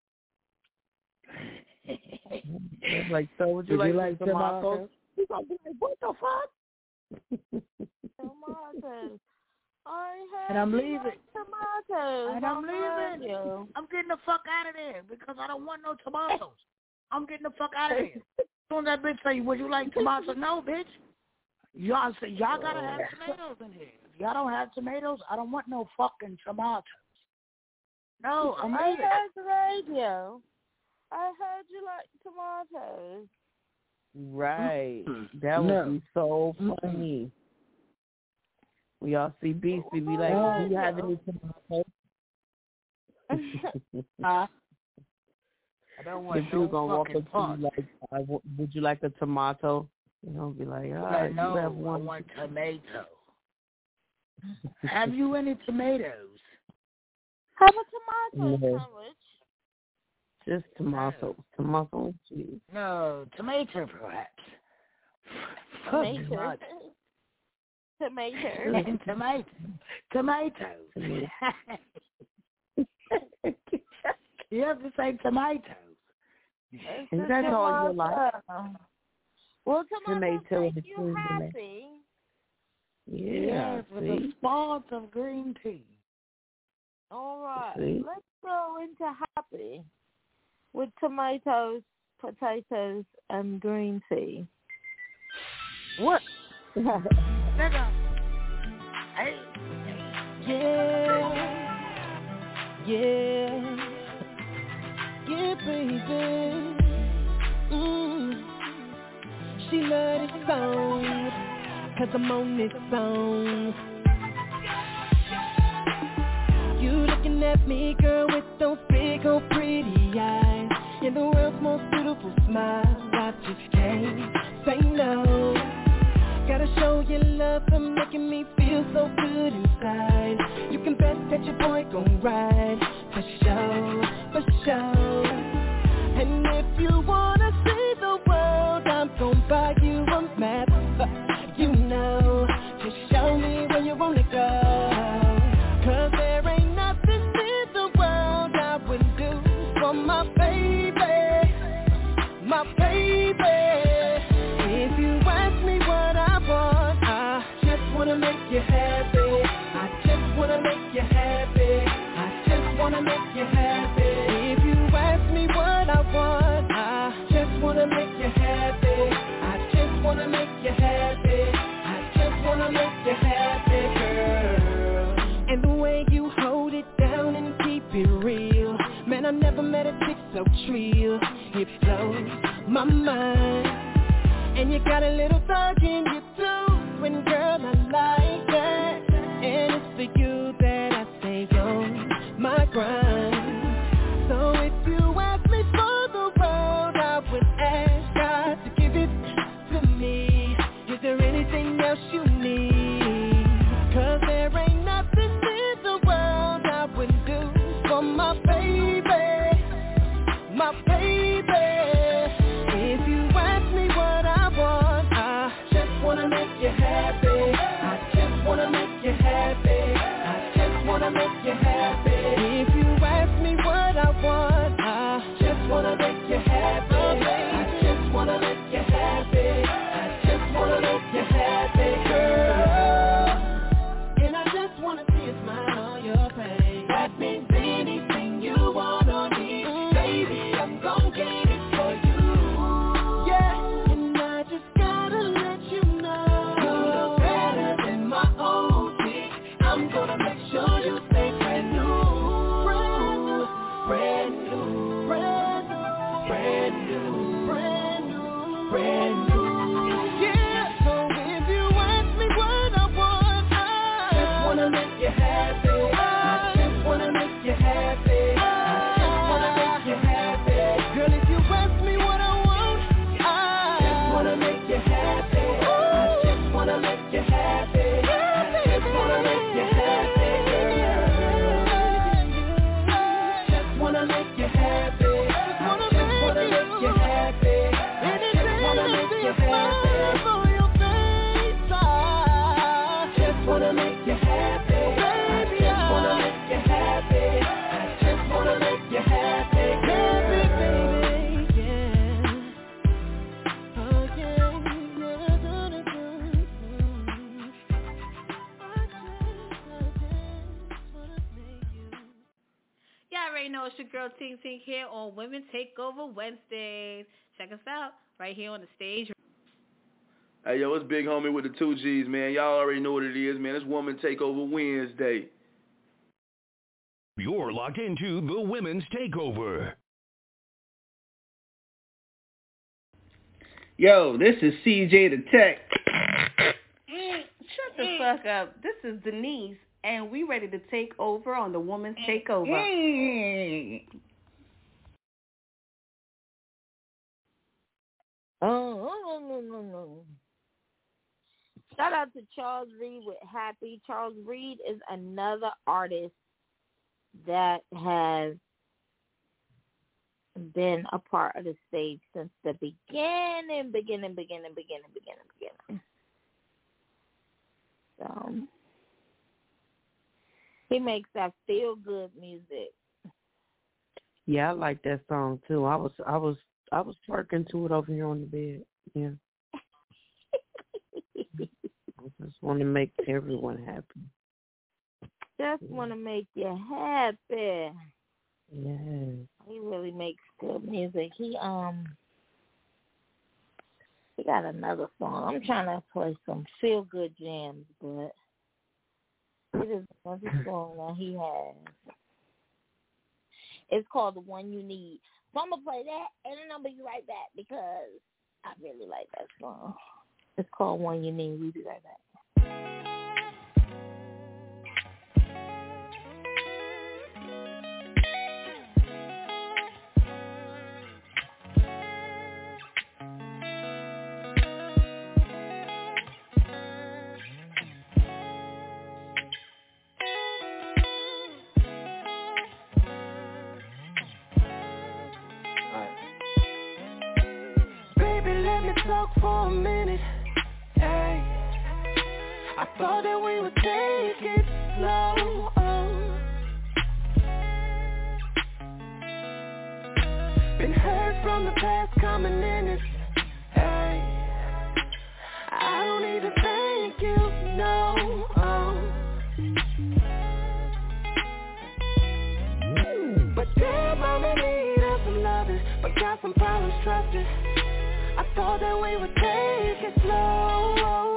Like, so would you like tomatoes? He's going to be like, what the fuck? Tomatoes. And I'm leaving. Tomatoes. And I'm leaving. I'm getting the fuck out of there because I don't want no tomatoes. I'm getting the fuck out of there. As soon as that bitch say, would you like tomatoes? No, bitch. Y'all say, y'all gotta have tomatoes in here. If y'all don't have tomatoes, I don't want no fucking tomatoes. No, I'm leaving. I heard the radio. I heard you like tomatoes. Right. That would be so funny. We all see Beastie be like, do you have any tomatoes? I don't want if you gonna walk up to you like, would you like a tomato? You know, be like, all right, no, you have one. I want tomato. Have you any tomatoes? Have a tomato sandwich. Just tomatoes. Tomato and cheese. No, tomato perhaps. Tomato. Tomatoes. You have to say tomatoes. Is that all you like? Well, tomatoes make you happy. Yeah, with the spots of green tea. All right, let's go into happy with tomatoes, potatoes, and green tea. What? Nigga. Hey. Yeah, baby. She love this song, 'cause I'm on this song. You looking at me, girl, with those big old pretty eyes, and the world's most beautiful smile. I just can't say no. Gotta show you love for making me feel so good inside. You can bet that your boy gon' ride, for sure. And if you wanna see the world, I'm gon' buy you a map. You know, just show me where you wanna go. 'Cause there ain't nothing in the world I wouldn't do for my baby, my baby. If you ask me what I want, I just wanna make you happy. I just wanna make you happy. I just wanna make you happy. If you ask me what I want, I just wanna make you happy. I just wanna make you happy. I just wanna make you happy, girl. And the way you hold it down and keep it real, man, I never met a chick so trill. It blows my mind. And you got a little thug in you too, and girl, I like that. And it's for you that I stay on my grind. So if you ask me for the world, I would ask God to give it to me. Is there anything else you need? 'Cause there ain't nothing in the world I wouldn't do for my baby, my baby. If you ask me what I want, I just wanna make you happy. I just wanna make you happy. I just wanna make you happy. If you ask me what I want, I just wanna make you happy. I just wanna make you happy. I just wanna make you happy, girl. And I just wanna see a smile on your face. That means anything you want or need, baby, I'm gon' get it for you. Yeah, and I just gotta let you know, you look better than my old chick. I'm gonna make sure you stay brand new. make you happy. I just wanna make you happy, girl. Just wanna make you happy. I just wanna make you happy. I just wanna make you happy. Just wanna make you happy. I just wanna make you happy. I just wanna make you happy, baby, yeah. Oh yeah, Y'all already know it's your girl Tink Tink here on Women Takeover Wednesdays. Check us out right here on the stage. Hey, yo, it's Big Homie with the 2 G's, man. Y'all already know what it is, man. It's Woman Takeover Wednesday. You're locked into the Women's Takeover. Yo, this is CJ the Tech. Shut the fuck up. This is Denise, and we ready to take over on the Women's Takeover. Shout out to Charles Reed with Happy. Charles Reed is another artist that has been a part of the stage since the beginning. So he makes that feel good music. Yeah, I like that song too. I was twerking to it over here on the bed. Yeah. I just want to make everyone happy. Just want to make you happy. Yeah. He really makes good music. He got another song. I'm trying to play some feel good jams, but it is another song that he has. It's called The One You Need. So I'm gonna play that, and then I'll be right back because I really like that song. It's called One You Need. We'll be right back. Talk for a minute, hey. I thought that we would take it slow. Been hurt from the past coming in it, hey. I don't even thank you, no. But damn, I'm in need of some loving, but got some problems trusting. I thought that we would take it slow.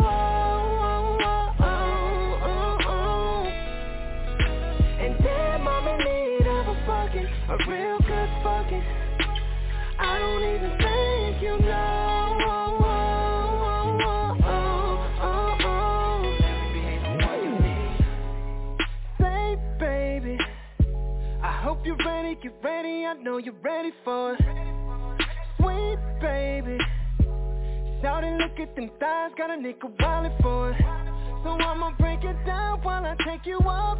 And damn, I'm in need of a real good fucking. I don't even think you know. Say, baby, I hope you're ready, get ready, I know you're ready for it. Sweet baby, shout and look at them thighs, got a nickel wallet for it. So I'ma break it down while I take you up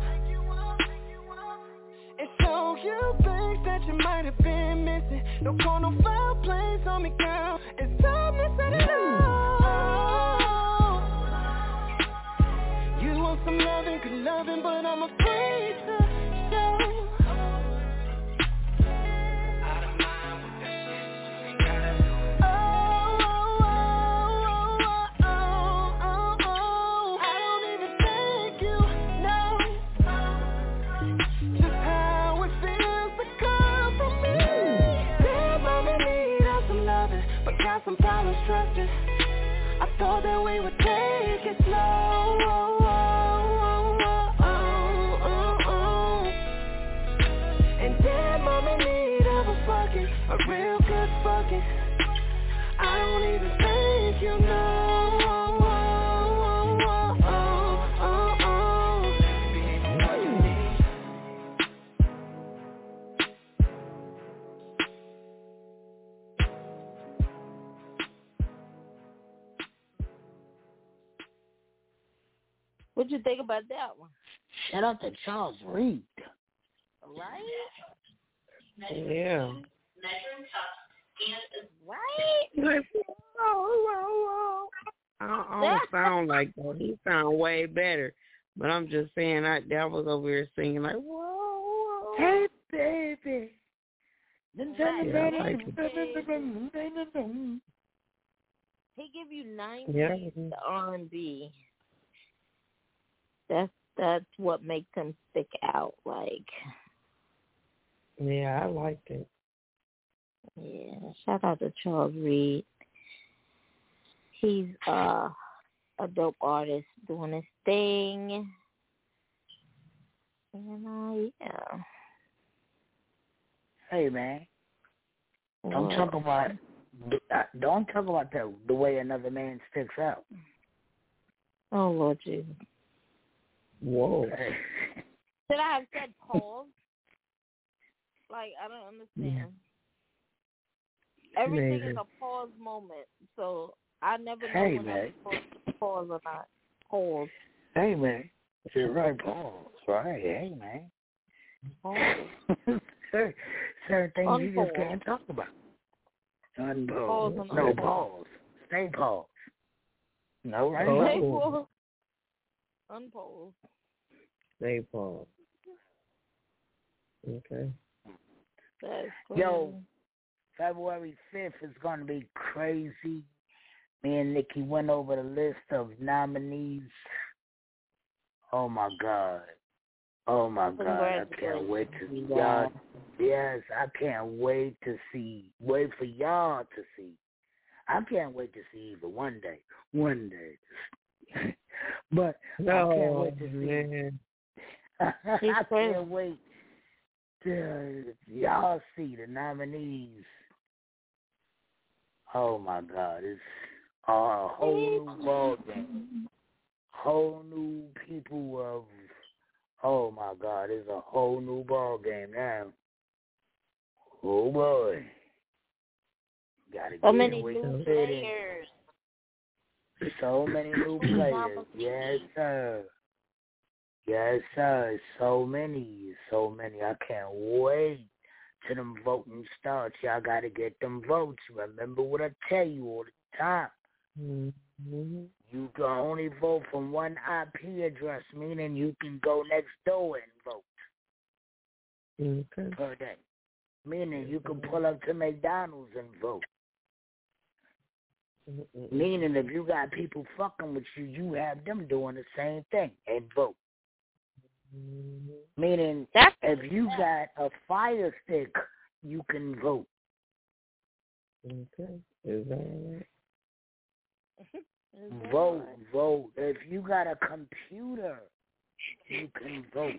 and show you things that you might have been missing. Don't call no foul plays on me, girl. It's time to set it all. You want some loving, good loving, but I'm afraid to show. Some problems trusting. I thought that we would take it slow. And damn, I'm in need of a real good fucking. I don't even think you know. What you think about that one? Shout out to Charles Reed. Right? Yeah. Right? Like, whoa. I don't sound like that. He sound way better. But I'm just saying, that was over here singing like, whoa. Hey, baby. He give you 90s Yeah. R&B. That's what makes him stick out. Like, Yeah, I liked it. yeah. Shout out to Charles Reed. He's a dope artist doing his thing. And yeah. Hey, man. Don't talk about the way another man sticks out. Oh, Lord Jesus. Whoa. Should I have said pause? Like, I don't understand. Everything is a pause moment, so I never know when I'm supposed to pause or not. Pause. Hey, man. You're right, pause. Right. Hey, man. Pause. Certain things you just can't talk about. Unpause. No, pause. Stay pause. No, right? Stay pause. Unpause. Stay pause. Okay. That's crazy. Yo, February 5th is going to be crazy. Me and Nikki went over the list of nominees. Oh, my God. Oh, my God. I can't wait to see y'all. Yes, I can't wait to see. Wait for y'all to see. I can't wait to see either one day. One day. But I can't wait to see. I can't wait to y'all see the nominees. Oh, my God. It's a whole new ball game. Whole new people of, oh, my God. It's a whole new ball game now. Oh, boy. Gotta so get many with new the players. So many new players. Yes, sir. Yes, sir. So many. I can't wait till them voting starts. Y'all got to get them votes. Remember what I tell you all the time. Mm-hmm. You can only vote from one IP address, meaning you can go next door and vote per day. Meaning you can pull up to McDonald's and vote. Meaning if you got people fucking with you, you have them doing the same thing and vote. Meaning if you got a fire stick, you can vote. Okay. Is that right? Vote. If you got a computer, you can vote.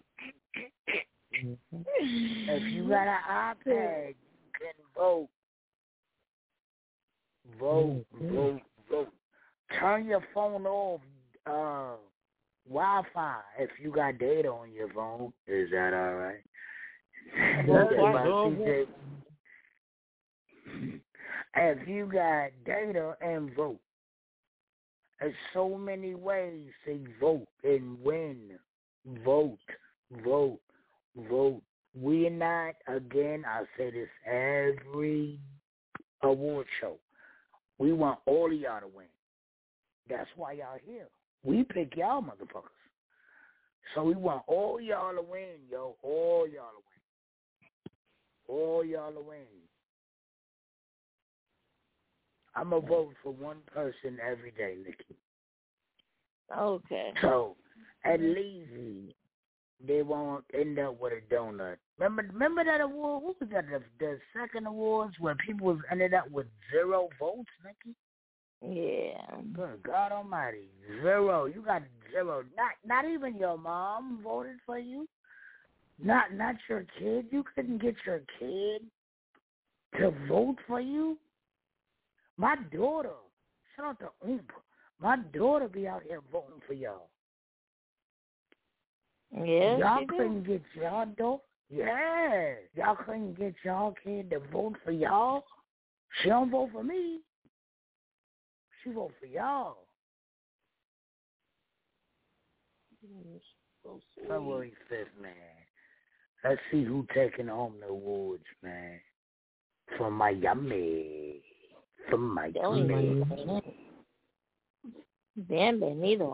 If you got an iPad, you can vote. Vote. Turn your phone off Wi-Fi if you got data on your phone. Is that all right? If you got data and vote. There's so many ways to vote and win. Vote. We're not, again, I say this every award show. We want all of y'all to win. That's why y'all here. We pick y'all motherfuckers. So we want all y'all to win, yo. All y'all to win. I'm going to vote for one person every day, Nikki. Okay. So, at least they won't end up with a donut. Remember that award? What was that? The second awards where people ended up with 0 votes, Nikki? Yeah. Good God Almighty, 0. You got 0. Not even your mom voted for you. Not your kid. You couldn't get your kid to vote for you. My daughter, shout out to Oomp. My daughter be out here voting for y'all. Yeah. Y'all couldn't get y'all daughter. Yeah. Y'all couldn't get y'all kid to vote for y'all. She don't vote for me. She vote for y'all. February 5th, man. Let's see who taking home the awards, man. From Miami. Bienvenido.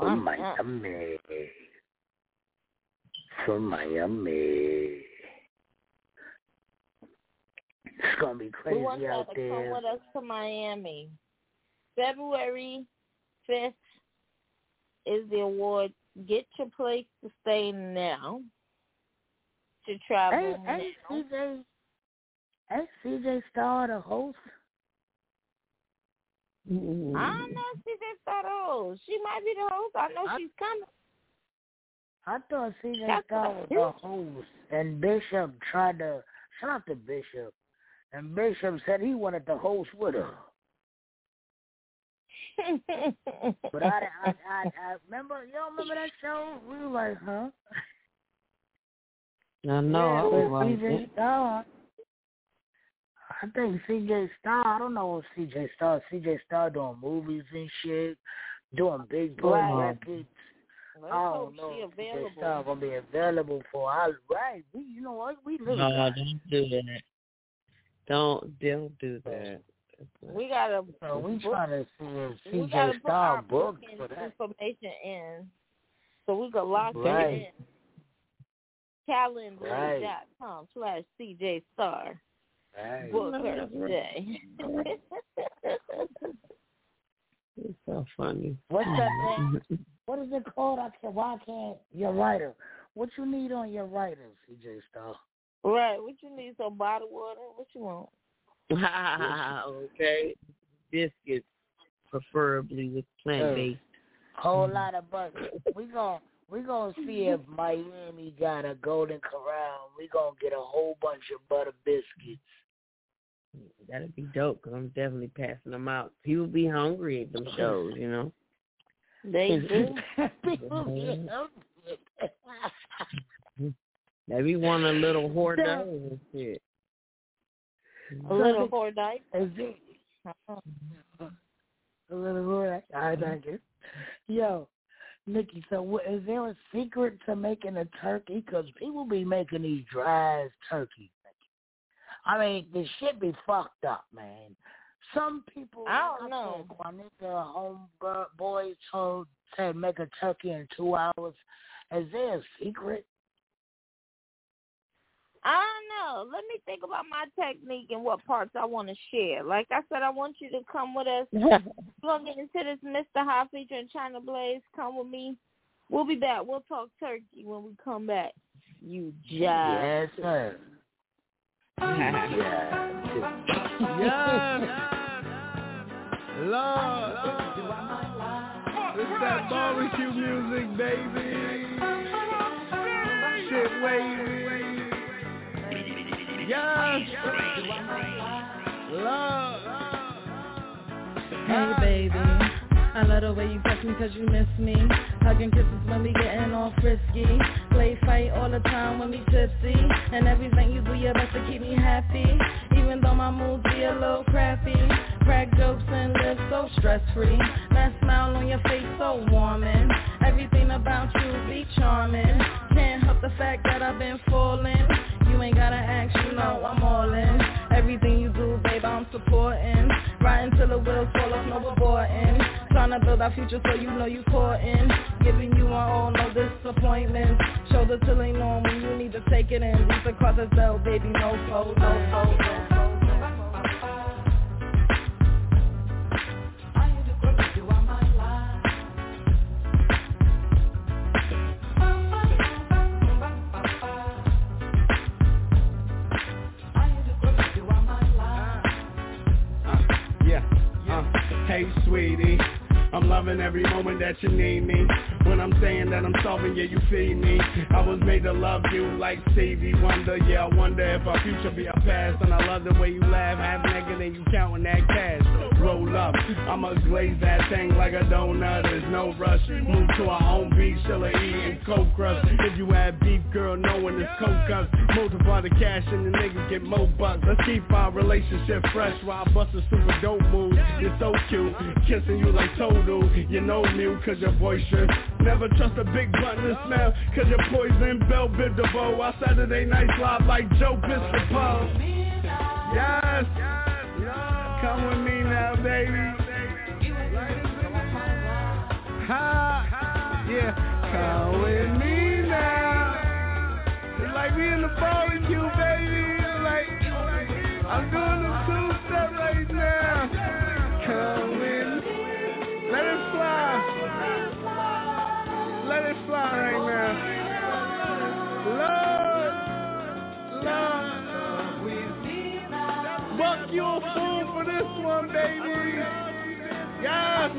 From Miami. It's gonna be crazy out there. Come with us to Miami. February 5th is the award. Get your place to stay now. To travel. Hey, CJ Star the host? I don't know if CJ Star the host. She might be the host. I know she's coming. I thought CJ Star was the host, and Bishop tried to shout out to Bishop, and Bishop said he wanted to host with her. But I remember, y'all remember that show? We were like, huh? I know. CJ Star. I think CJ Star. I don't know if CJ Star doing movies and shit, doing big boy records. I don't know if CJ Star gonna be available for our right. You know what? We live. No, don't do that. Don't do that. We gotta. So we trying to see if CJ Star booked for that information in, so we can lock it in. Calendly.com/CJ Star. Right. Book her today. It's so funny. What's that name? What is it called? Why can't your writer? What you need on your writer, CJ Star? Right. What you need? Some bottled water? What you want? Okay. Biscuits, preferably with plant-based. Whole lot of butter. We gonna see if Miami got a Golden Corral. We gonna get a whole bunch of butter biscuits. That'd be dope, because I'm definitely passing them out. People be hungry at them shows, you know. They do. People be hungry. Maybe want a little hors d'oeuvre and shit. A little hors d'oeuvre? A little hors d'oeuvre. I thank you. Yo, Nikki, so is there a secret to making a turkey? Because people be making these dry as turkeys. I mean, this shit be fucked up, man. Some people, I don't know. My nigga homeboy said make a turkey in 2 hours. Is there a secret? I don't know. Let me think about my technique and what parts I want to share. Like I said, I want you to come with us. We're going to get into this Mr. High featuring China Blaze. Come with me. We'll be back. We'll talk turkey when we come back. You jive. Yes, sir. Yes. Lord. It's that barbecue music, baby. Shit wavy. Yes. Love. Hey, baby. I love the way you touch me cause you miss me. Hugging kisses when we getting all frisky. Play fight all the time when we tipsy. And everything you do your best to keep me happy. Even though my moods be a little crappy. Crack jokes and live so stress-free. That smile on your face so warming. Everything about you be charming. Can't help the fact that I've been falling. You ain't gotta ask, you know I'm all in. Everything you do, babe, I'm supporting. Riding till the wheels fall off, no aborting. Trying to build our future so you know you caught in. Giving you all, no disappointments. Shoulder to lean on when you need to take it in. Reach across the belt, baby, no fold, no fold, no fold. Hey, sweetie, I'm loving every moment that you need me. When I'm saying that I'm solving, yeah, you feed me. I was made to love you like Stevie Wonder. Yeah, I wonder if our future be our past. And I love the way you laugh, half naked and you counting that cash. Roll up, I'ma glaze that thing like a donut. There's no rush, move to our own beach, still eating coke crust. If you have beef, girl, knowing it's coke cups. Multiply the cash and the niggas get more bucks. Let's keep our relationship fresh while I bust a super dope move. You're so cute, kissing you like total. You know me cause you're boisterous. Never trust a big button to smell cause you're poison. Bell Bib DeVoe. Our Saturday nights live like Joe Piscopo. Yes. Come with me now, baby. Ha. Yeah. Come with me now. It's like we in the barbecue, baby. It's like I'm doing the two-step right now. Come with me. Let it fly. Let it fly right now. Lord. Buck, you a fool for this one, baby. Yes.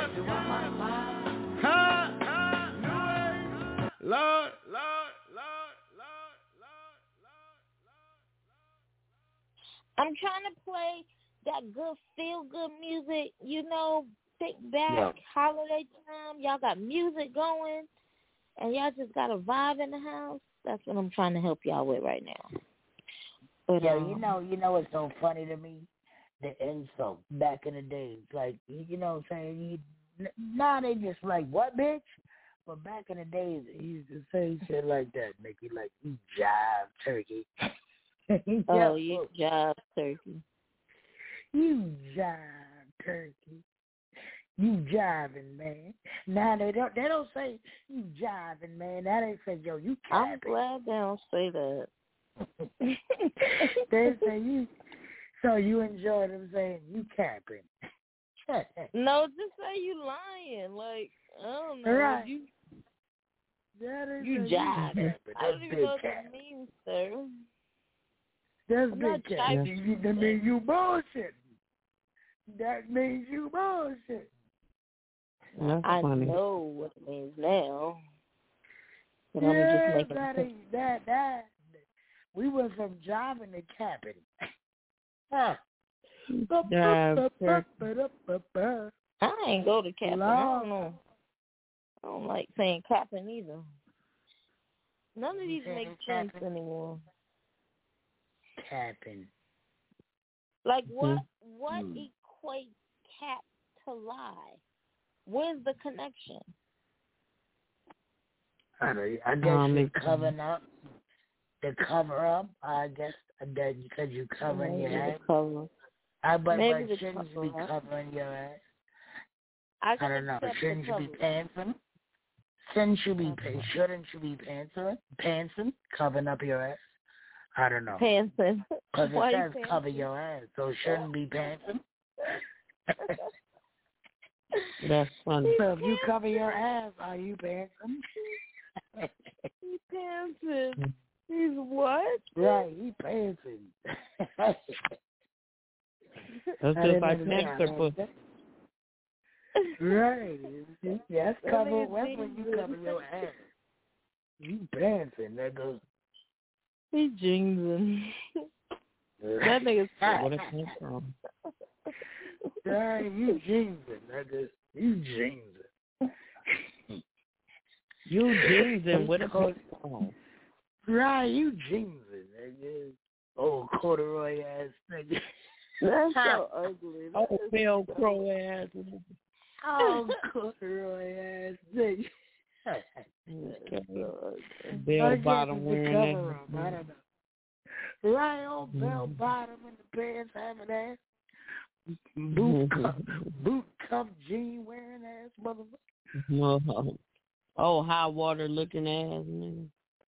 Ha. Lord. I'm trying to play that good feel-good music, think back, holiday time, y'all got music going, and y'all just got a vibe in the house. That's what I'm trying to help y'all with right now. But, you know what's so funny to me? The insult back in the days. Like, you know what I'm saying? Now they just like, what, bitch? But back in the days, he used to say shit like that, Nikki, like, you jive turkey. Oh, you jive turkey. You jive turkey. You jiving, man. Now they don't say you jiving, man. Now they say, yo, you capping. I'm glad they don't say that. They say you. So you enjoy them saying you capping. No, just say you lying. Like, I don't know. Right. You jiving. I don't even know what that means, sir. That's big cat. That means you bullshit. That means you bullshit. That's funny. I know what it means now. But I'm just making that. We went from jiving to capping. I ain't go to capping. I don't know. I don't like saying capping either. None of these make sense anymore. Capping. Like what equates cap to lie? Where's the connection? I guess you're covering up. The cover up, I guess, that because you're covering your ass. But shouldn't you be covering your ass? I don't know. Shouldn't you be pantsing? Shouldn't you be pantsing? Covering up your ass? I don't know. Pantsing. Because it says cover your ass, so it shouldn't be pantsing. That's funny. So if you cover your ass, are you pantsing? He pantsing. He's what? Right, he pantsing. That's just like panther pussy. Right. That's cover. That's when you cover your ass. You pantsing. That goes. He jingsing. That nigga's what it came from. Right, you jingsing. That goes. You jingsing. You jingsing. What it came from. Right, you jingsing, nigga. Oh, corduroy ass nigga. That's so ugly. Oh, Velcro ass. Oh, corduroy ass nigga. Bell bottom wearing that. I don't know. Right on bell bottom in the pants having ass. Boot cuff jean wearing ass motherfucker. Oh, high water looking ass nigga.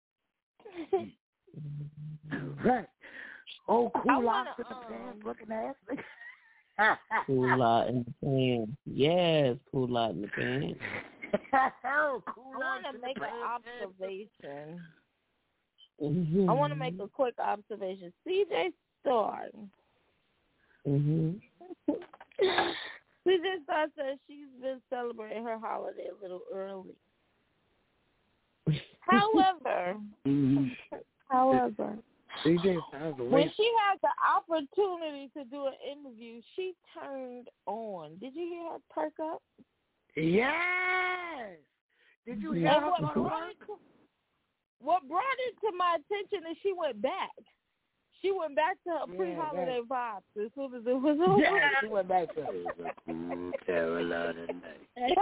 Right. Oh, cool out in the pants looking ass nigga. Cool out in the pants. Yes, cool out in the pants. Oh, cool I want to make an observation. Mm-hmm. I want to make a quick observation. CJ Star. Mm-hmm. CJ Star says she's been celebrating her holiday a little early. However, when she had the opportunity to do an interview, she turned on. Did you hear her perk up? Yes. Did you hear her perk up? What brought it to my attention is she went back. She went back to her pre-holiday vibes as soon as it was over. Yeah, she went back to cool Carolina night.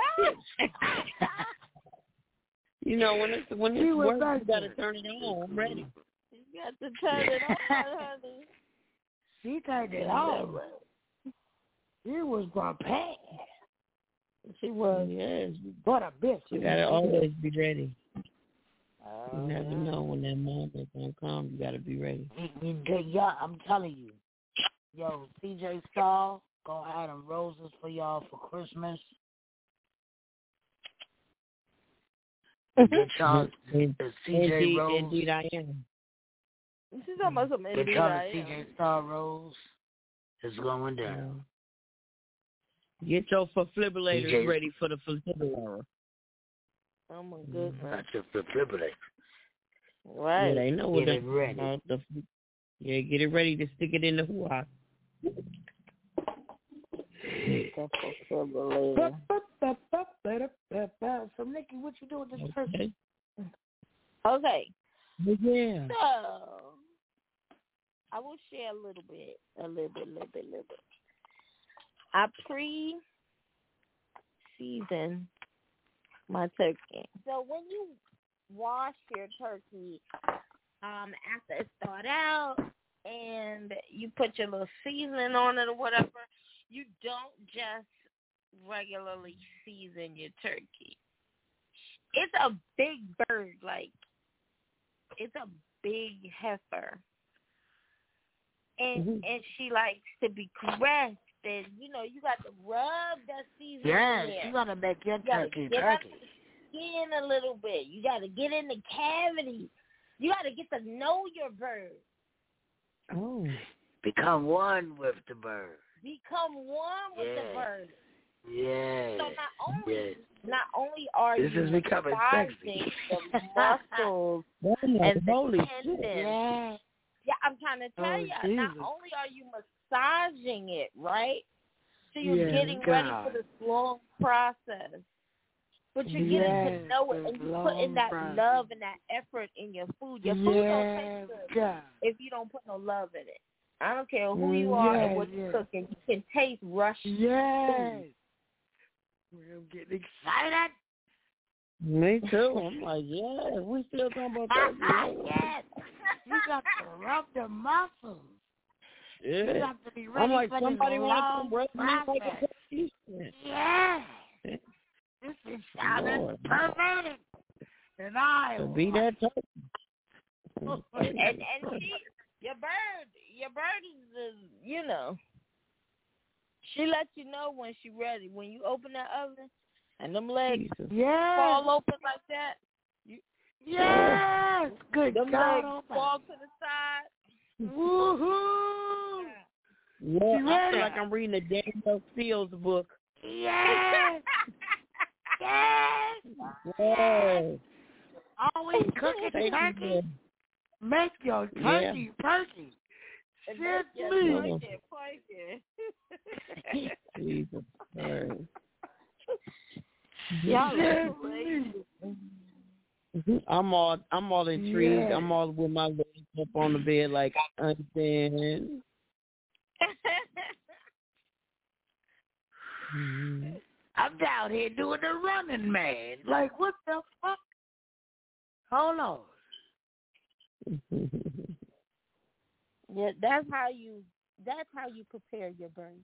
You know, when it's work, you gotta turn it on. I'm ready. You got to turn it on, honey. She turned it on. She was prepared. She was. Yes. What a bitch. You gotta always be ready. You never know when that moment's gonna come. You gotta be ready. Yeah, I'm telling you. Yo, CJ Star, gonna have them roses for y'all for Christmas. Get y'all the CJ Rose. Indeed I am. She's almost some Get y'all the CJ Star Rose. It's going down. Get your defibrillators ready for the defibrillator. Oh my goodness. Not your defibrillator. Right. Yeah, they know what Get it ready. Yeah, get it ready to stick it in the hoo-ha. So, Nikki, what you doing this person? Okay. Yeah. So, I will share a little bit. I pre-season my turkey. So when you wash your turkey, after it start out and you put your little seasoning on it or whatever, you don't just regularly season your turkey. It's a big bird, like it's a big heifer. And she likes to be caressed. And, you know, you got to rub that seasoning in there. You got to make your turkey get under the skin a little bit. You got to get in the cavity. You got to get to know your bird. Oh. Become one with the bird. Become one with the bird. Yeah. So not only are this you is becoming sexy. the muscles and the tendons. Yeah, I'm trying to tell you, not only are you massaging it, right? So you're getting ready for this long process. But you're getting to know it, and you're putting that love and that effort in your food. Your food don't taste good if you don't put no love in it. I don't care who you are and what you're cooking. You can taste Russian food. I'm getting excited. Me too. I'm like, yeah, we still talking about that. Yes. You got to rub the muscles. Yeah. You got to be ready I'm like, for somebody this wants some breast long meat process. like a turkey. Yeah. This is sounding perverted. And I to be that turkey. and your bird is, you know, she lets you know when she's ready. When you open that oven and them legs fall open like that. Yes! Good them God. Legs fall to the side. Woohoo! Yeah, I feel like I'm reading the Daniel Fields book. Yes! Yes! Always cooking turkey. Make your turkey perky. Seriously. Jesus Christ. I'm all intrigued. I'm all with my legs up on the bed like, I understand. I'm down here doing the running man. Like, what the fuck? Hold on. Yeah, that's how you prepare your bird.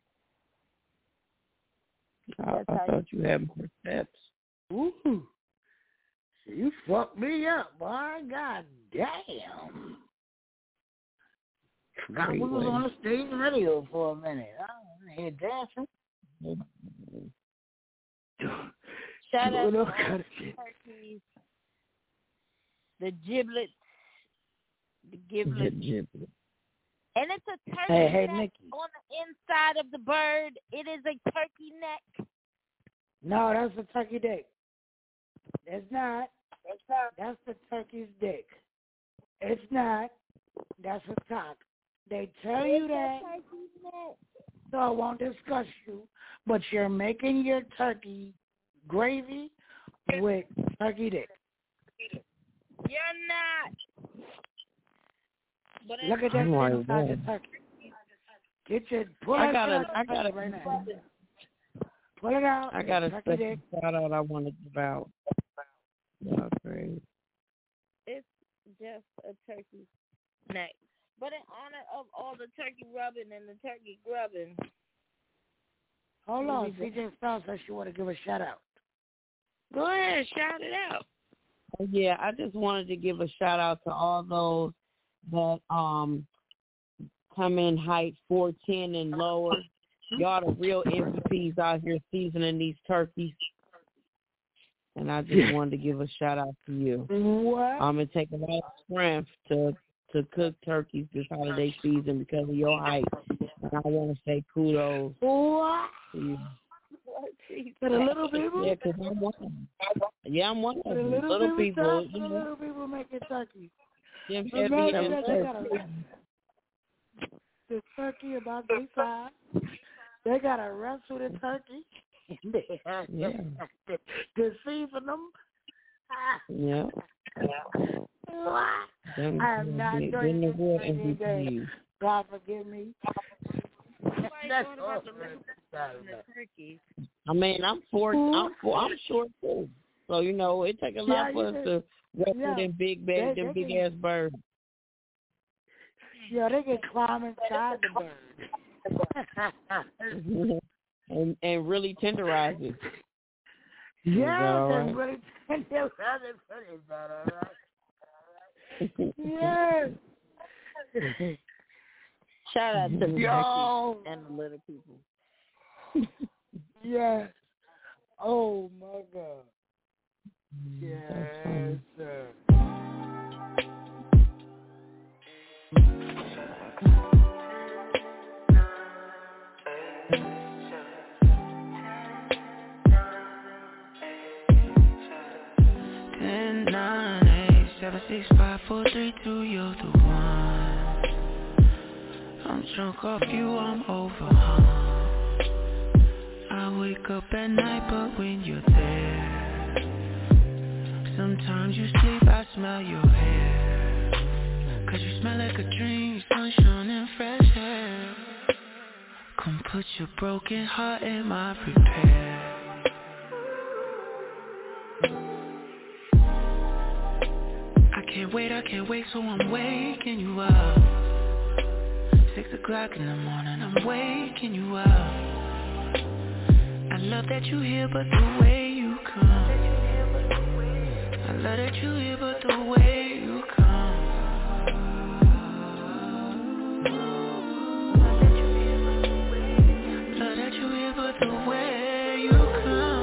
I thought you had more steps. Ooh. You fucked me up, boy. God damn. Forgot we was on the stage radio for a minute. I hear dancing. Shout out to all the turkeys, the giblets, the giblets. And it's a turkey neck Nikki. on the inside of the bird. It is a turkey neck. No, that's a turkey dick. It's not. That's the turkey's dick. It's not. That's a cock. They tell you that, so I won't discuss you. But you're making your turkey gravy with turkey dick. You're not. Look at that thing inside the turkey. Get your pull I that got shit out I got right now. Pull it out. I got a special shout out I want to give out. Okay. It's just a turkey snack. But in honor of all the turkey rubbing and the turkey grubbing. Hold on, CJ Styles says she want to give a shout out. Go ahead, shout it out. Yeah, I just wanted to give a shout out to all those that come in height 4'10" and lower. Y'all the real MVPs out here seasoning these turkeys. And I just wanted to give a shout out to you. What? I'm gonna take a lot of strength to cook turkeys this holiday season because of your height. And I want to say kudos what? to you. To the little people? Yeah, because I'm one of them. Yeah, I'm one of them. Little people. The little people making turkey. Them the turkey about this size. They got to wrestle the turkey. To season them. Yeah. What? I am not doing this. God forgive me. That's all. I mean, I'm short too, so you know it take a lot for us to wrestle them big ass birds. Yeah, they can climb inside the bird. and really tenderize it. Yeah, and really tenderize it. Is that all right? Yes. Shout out to the turkey and the little people. Yes. Oh my God. Yes, sir. Ten, 9, 8, 7, 6, 5, 4, 3, 2, you're the one. I'm drunk off you, I'm over. I wake up at night, but when you're there, sometimes you sleep, I smell your hair. Cause you smell like a dream, sunshine and fresh air. Come put your broken heart in my repair. I can't wait, so I'm waking you up. 6 o'clock in the morning, I'm waking you up. I love that you here, but the way you come. I love that you here, but the way you come. Love that you here, but the way you come.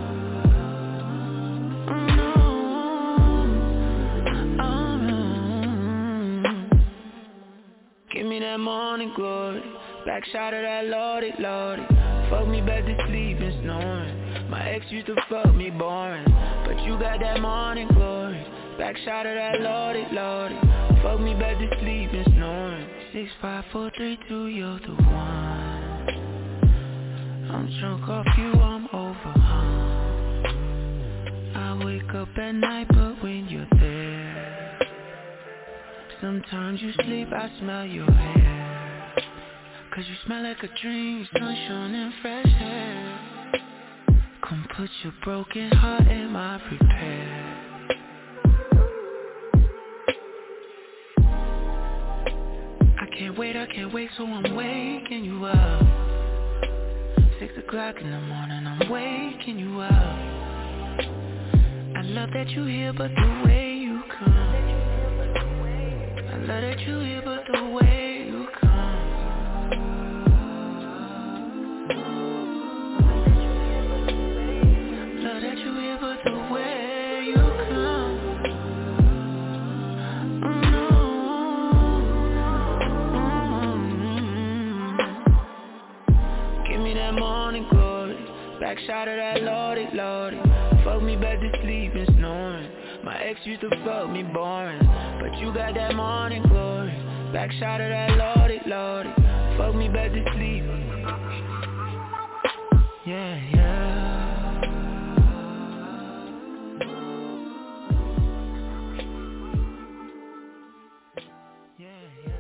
Give me that morning glory, back shot of that Lordy, Lordy. Fuck me back to sleep and snoring. My ex used to fuck me boring, but you got that morning glory, back shot of that Lordy, Lordy. Fuck me back to sleep and snoring. 6, 5, 4, 3, 2, you're the one. I'm drunk off you, I'm over. I wake up at night, but when you're there, sometimes you sleep, I smell your hair. Cause you smell like a dream, sunshine and fresh air. Come put your broken heart in my repair. I can't wait, so I'm waking you up. 6 o'clock in the morning, I'm waking you up. I love that you here, but the way you come. I love that you here, but the way you come. Love that you here, but the way you come. Give me that morning glory, back shot of that Lordy, Lordy. Fuck me back to sleep and snoring. My ex used to fuck me boring, but you got that morning glory, back shot of that Lordy, Lordy. Fuck me back to sleep. Yeah, yeah. Yeah, yeah.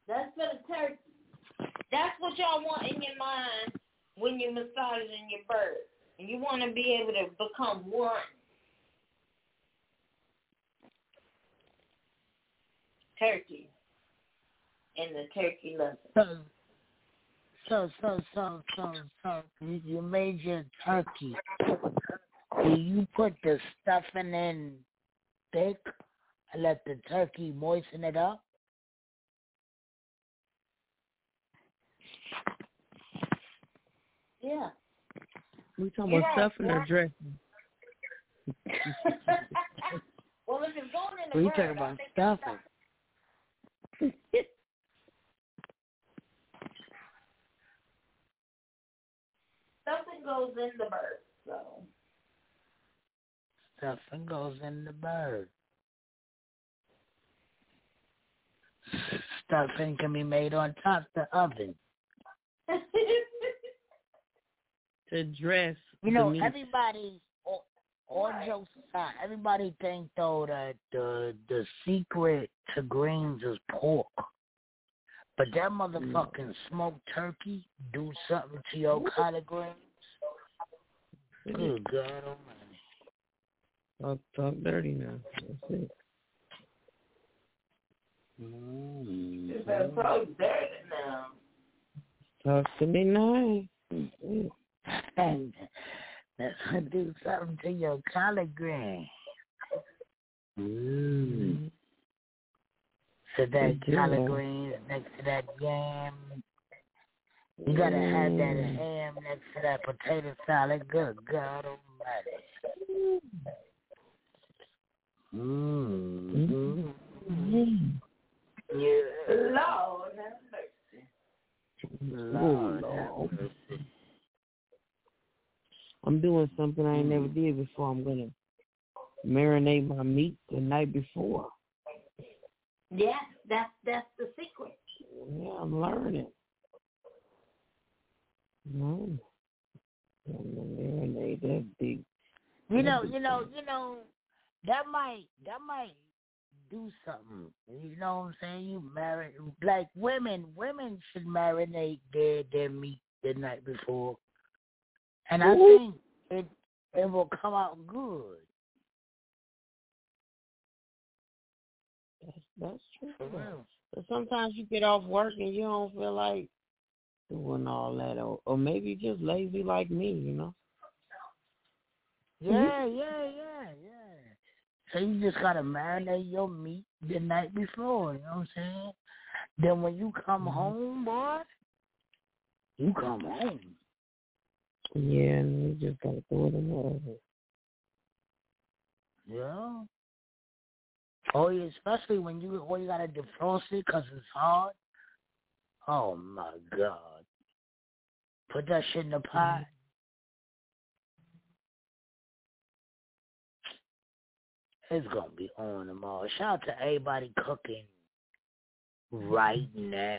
That's for the turkey. That's what y'all want in your mind when you're massaging your bird. And you want to be able to become one. Turkey. And the turkey loves it. So, you made your turkey. Do you put the stuffing in thick and let the turkey moisten it up? Yeah. We talking about stuffing or dressing? Well, if it's going in the We bird, talking about stuffing. Stuffing goes in the bird, so. Stuffing goes in the bird. Stuffing can be made on top of the oven. To dress. You know, everybody, all jokes aside, everybody think though that the secret to greens is pork. But that motherfucking smoked turkey do something to your collard greens. Good God almighty. Talk dirty now. That's it. You better talk dirty now. Talk to me nice. And that's gonna do something to your collard greens. So that collard greens next to that yam. You gotta have that ham next to that potato salad. Good God almighty. Yeah. Lord have mercy. Lord have mercy. I'm doing something I ain't never did before. I'm gonna marinate my meat the night before. Yeah, that's the secret. Yeah, I'm learning. I'm gonna marinate that big. You know, that might do something. You know what I'm saying? You like women should marinate their meat the night before. And I think it will come out good. That's true. But sometimes you get off work and you don't feel like doing all that, or maybe you're just lazy like me, you know. Yeah. So you just gotta marinate your meat the night before. You know what I'm saying? Then when you come home, boy, you come home. Yeah, and you just gotta throw it in the oven. Yeah. Oh, yeah, especially when you gotta defrost it because it's hard. Oh my God! Put that shit in the pot. It's gonna be on tomorrow. Shout out to everybody cooking right now.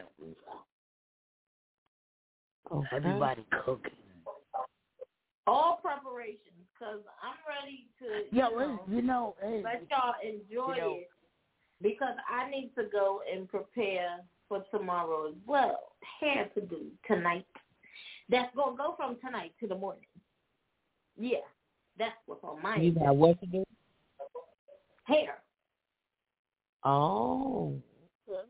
Okay. Everybody cooking. All preparations, because I'm ready to let y'all enjoy it, because I need to go and prepare for tomorrow as well. Hair to do tonight. That's going to go from tonight to the morning. Yeah, that's what's on my You got what to do? Hair. Oh. Yeah.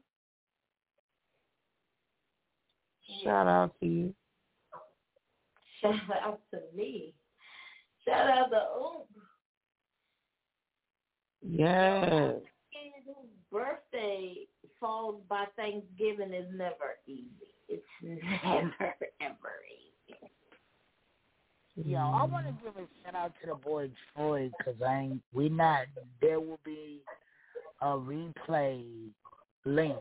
Shout out to you. Shout out to me. Shout out to Oop. Yes. Whose birthday falls by Thanksgiving is never easy. It's never, ever easy. Yo, I want to give a shout out to the boy Troy, because there will be a replay link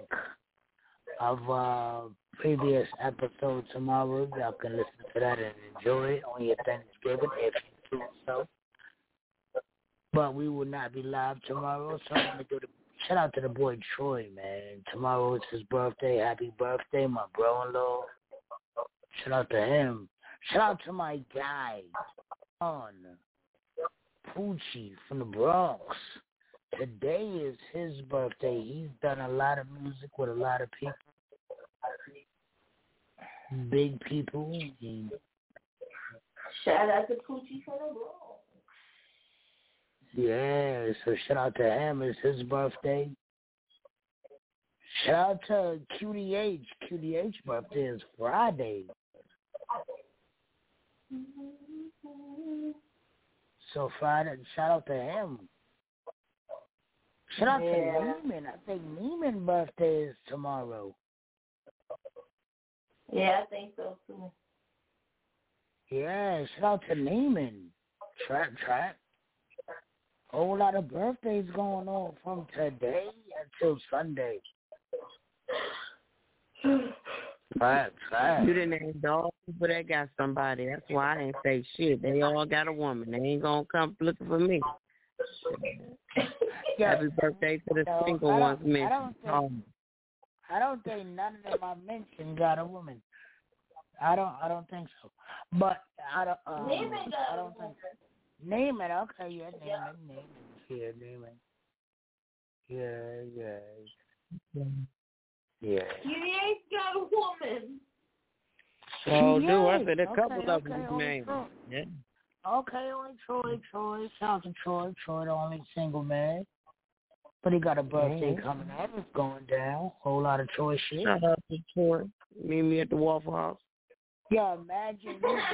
of previous episode tomorrow. Y'all can listen to that and enjoy it on your Thanksgiving if you do so. But we will not be live tomorrow, so I'm gonna give a shout out to the boy Troy, man. Tomorrow is his birthday. Happy birthday, my bro-in-law. Shout out to him. Shout out to my guy, Poochie from the Bronx. Today is his birthday. He's done a lot of music with a lot of people. big people. Shout out to Poochie for the Bronx. Yeah, so shout out to him. It's his birthday. Shout out to QDH. QDH birthday is Friday. So Friday, shout out to him. Shout out to Neiman. I think Neiman's birthday is tomorrow. Yeah, I think so too. Yeah, shout out to Neiman. Trap. Whole lot of birthdays going on from today until Sunday. Trap. You didn't name all people that got somebody. That's why I didn't say shit. They all got a woman. They ain't gonna come looking for me. Happy birthday to the single ones mentioned. I don't think none of them I mentioned got a woman. I don't think so. But I don't think so. Name it, okay, yeah, name it. Yeah. You ain't got a woman. Oh, dude, I said a couple of them names. Yeah. Okay, only Troy. Shout out to Troy. Troy, the only single man. But he got a birthday coming up. It's going down. Whole lot of Troy shit. Shout out to Troy. Meet me at the Waffle House. Yeah, imagine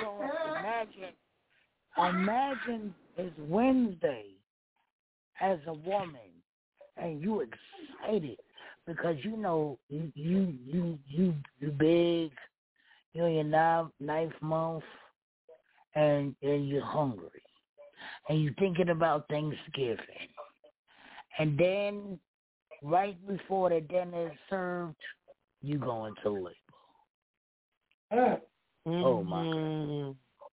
it's Wednesday as a woman, and you excited because you know you big, you're in your ninth month, and you're hungry, and you're thinking about Thanksgiving, and then right before the dinner is served, you go into labor. Oh my God.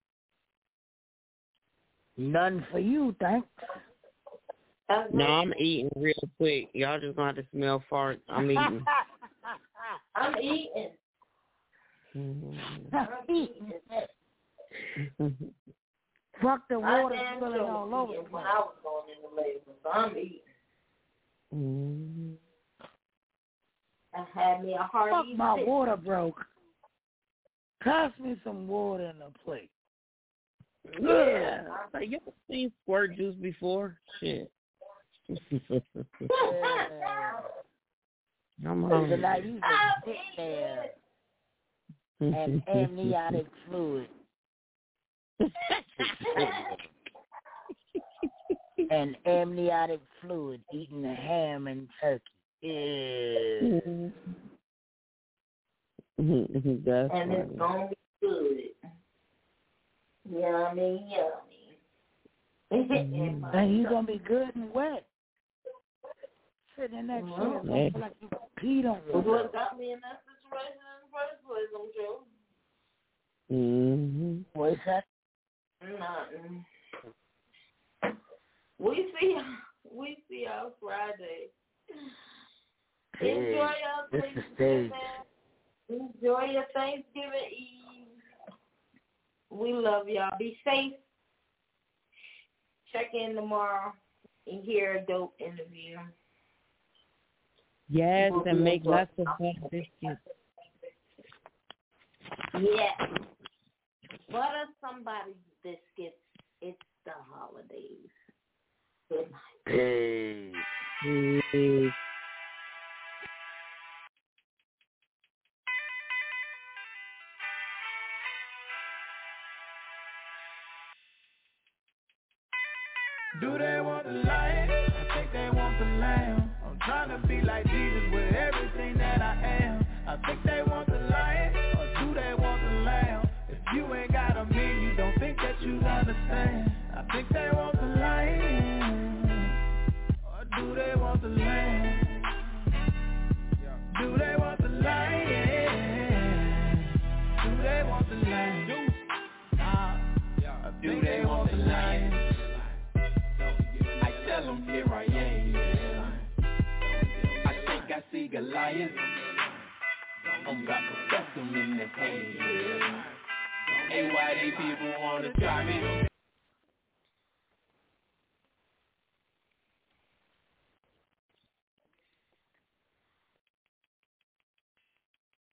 None for you, thanks. No, I'm eating real quick. Y'all just gonna have to smell farts. I'm eating. I'm eating. Fuck the water spilling all over. When I was going into labor, so I'm eating. I had me a hearty. Fuck, my water broke. Pass me some water in a plate. Yeah. Like, you ever seen squirt juice before? Shit. I'm so now you just sit there and amniotic fluid. And amniotic fluid eating the ham and turkey. Ew. That's and funny. It's gonna be good. Yummy. And you gonna be good and wet. Sitting in that chair, don't feel like you peed on yourself. What got me in that situation in the first place, I'm sure. What's that? Nothing. We see y'all Friday. Enjoy your Thanksgiving. Enjoy your Thanksgiving Eve. We love y'all. Be safe. Check in tomorrow and hear a dope interview. Yes, and make lots of fun biscuits. Yes. Butter somebody's biscuits. It's the holidays. Good night. Peace. Do they want the lion? I think they want the lamb. I'm trying to be like Jesus with everything that I am. I think they want the lion, or do they want the lamb? If you ain't got a mean, you don't think that you understand. I think they want the lion, or do they want the lamb? Do they want the lion? Do they want the lamb? Do they want the lion? Tell them here I am. I think I see Goliath. I'm about to bust them in the head. Hey, why they people wanna try me?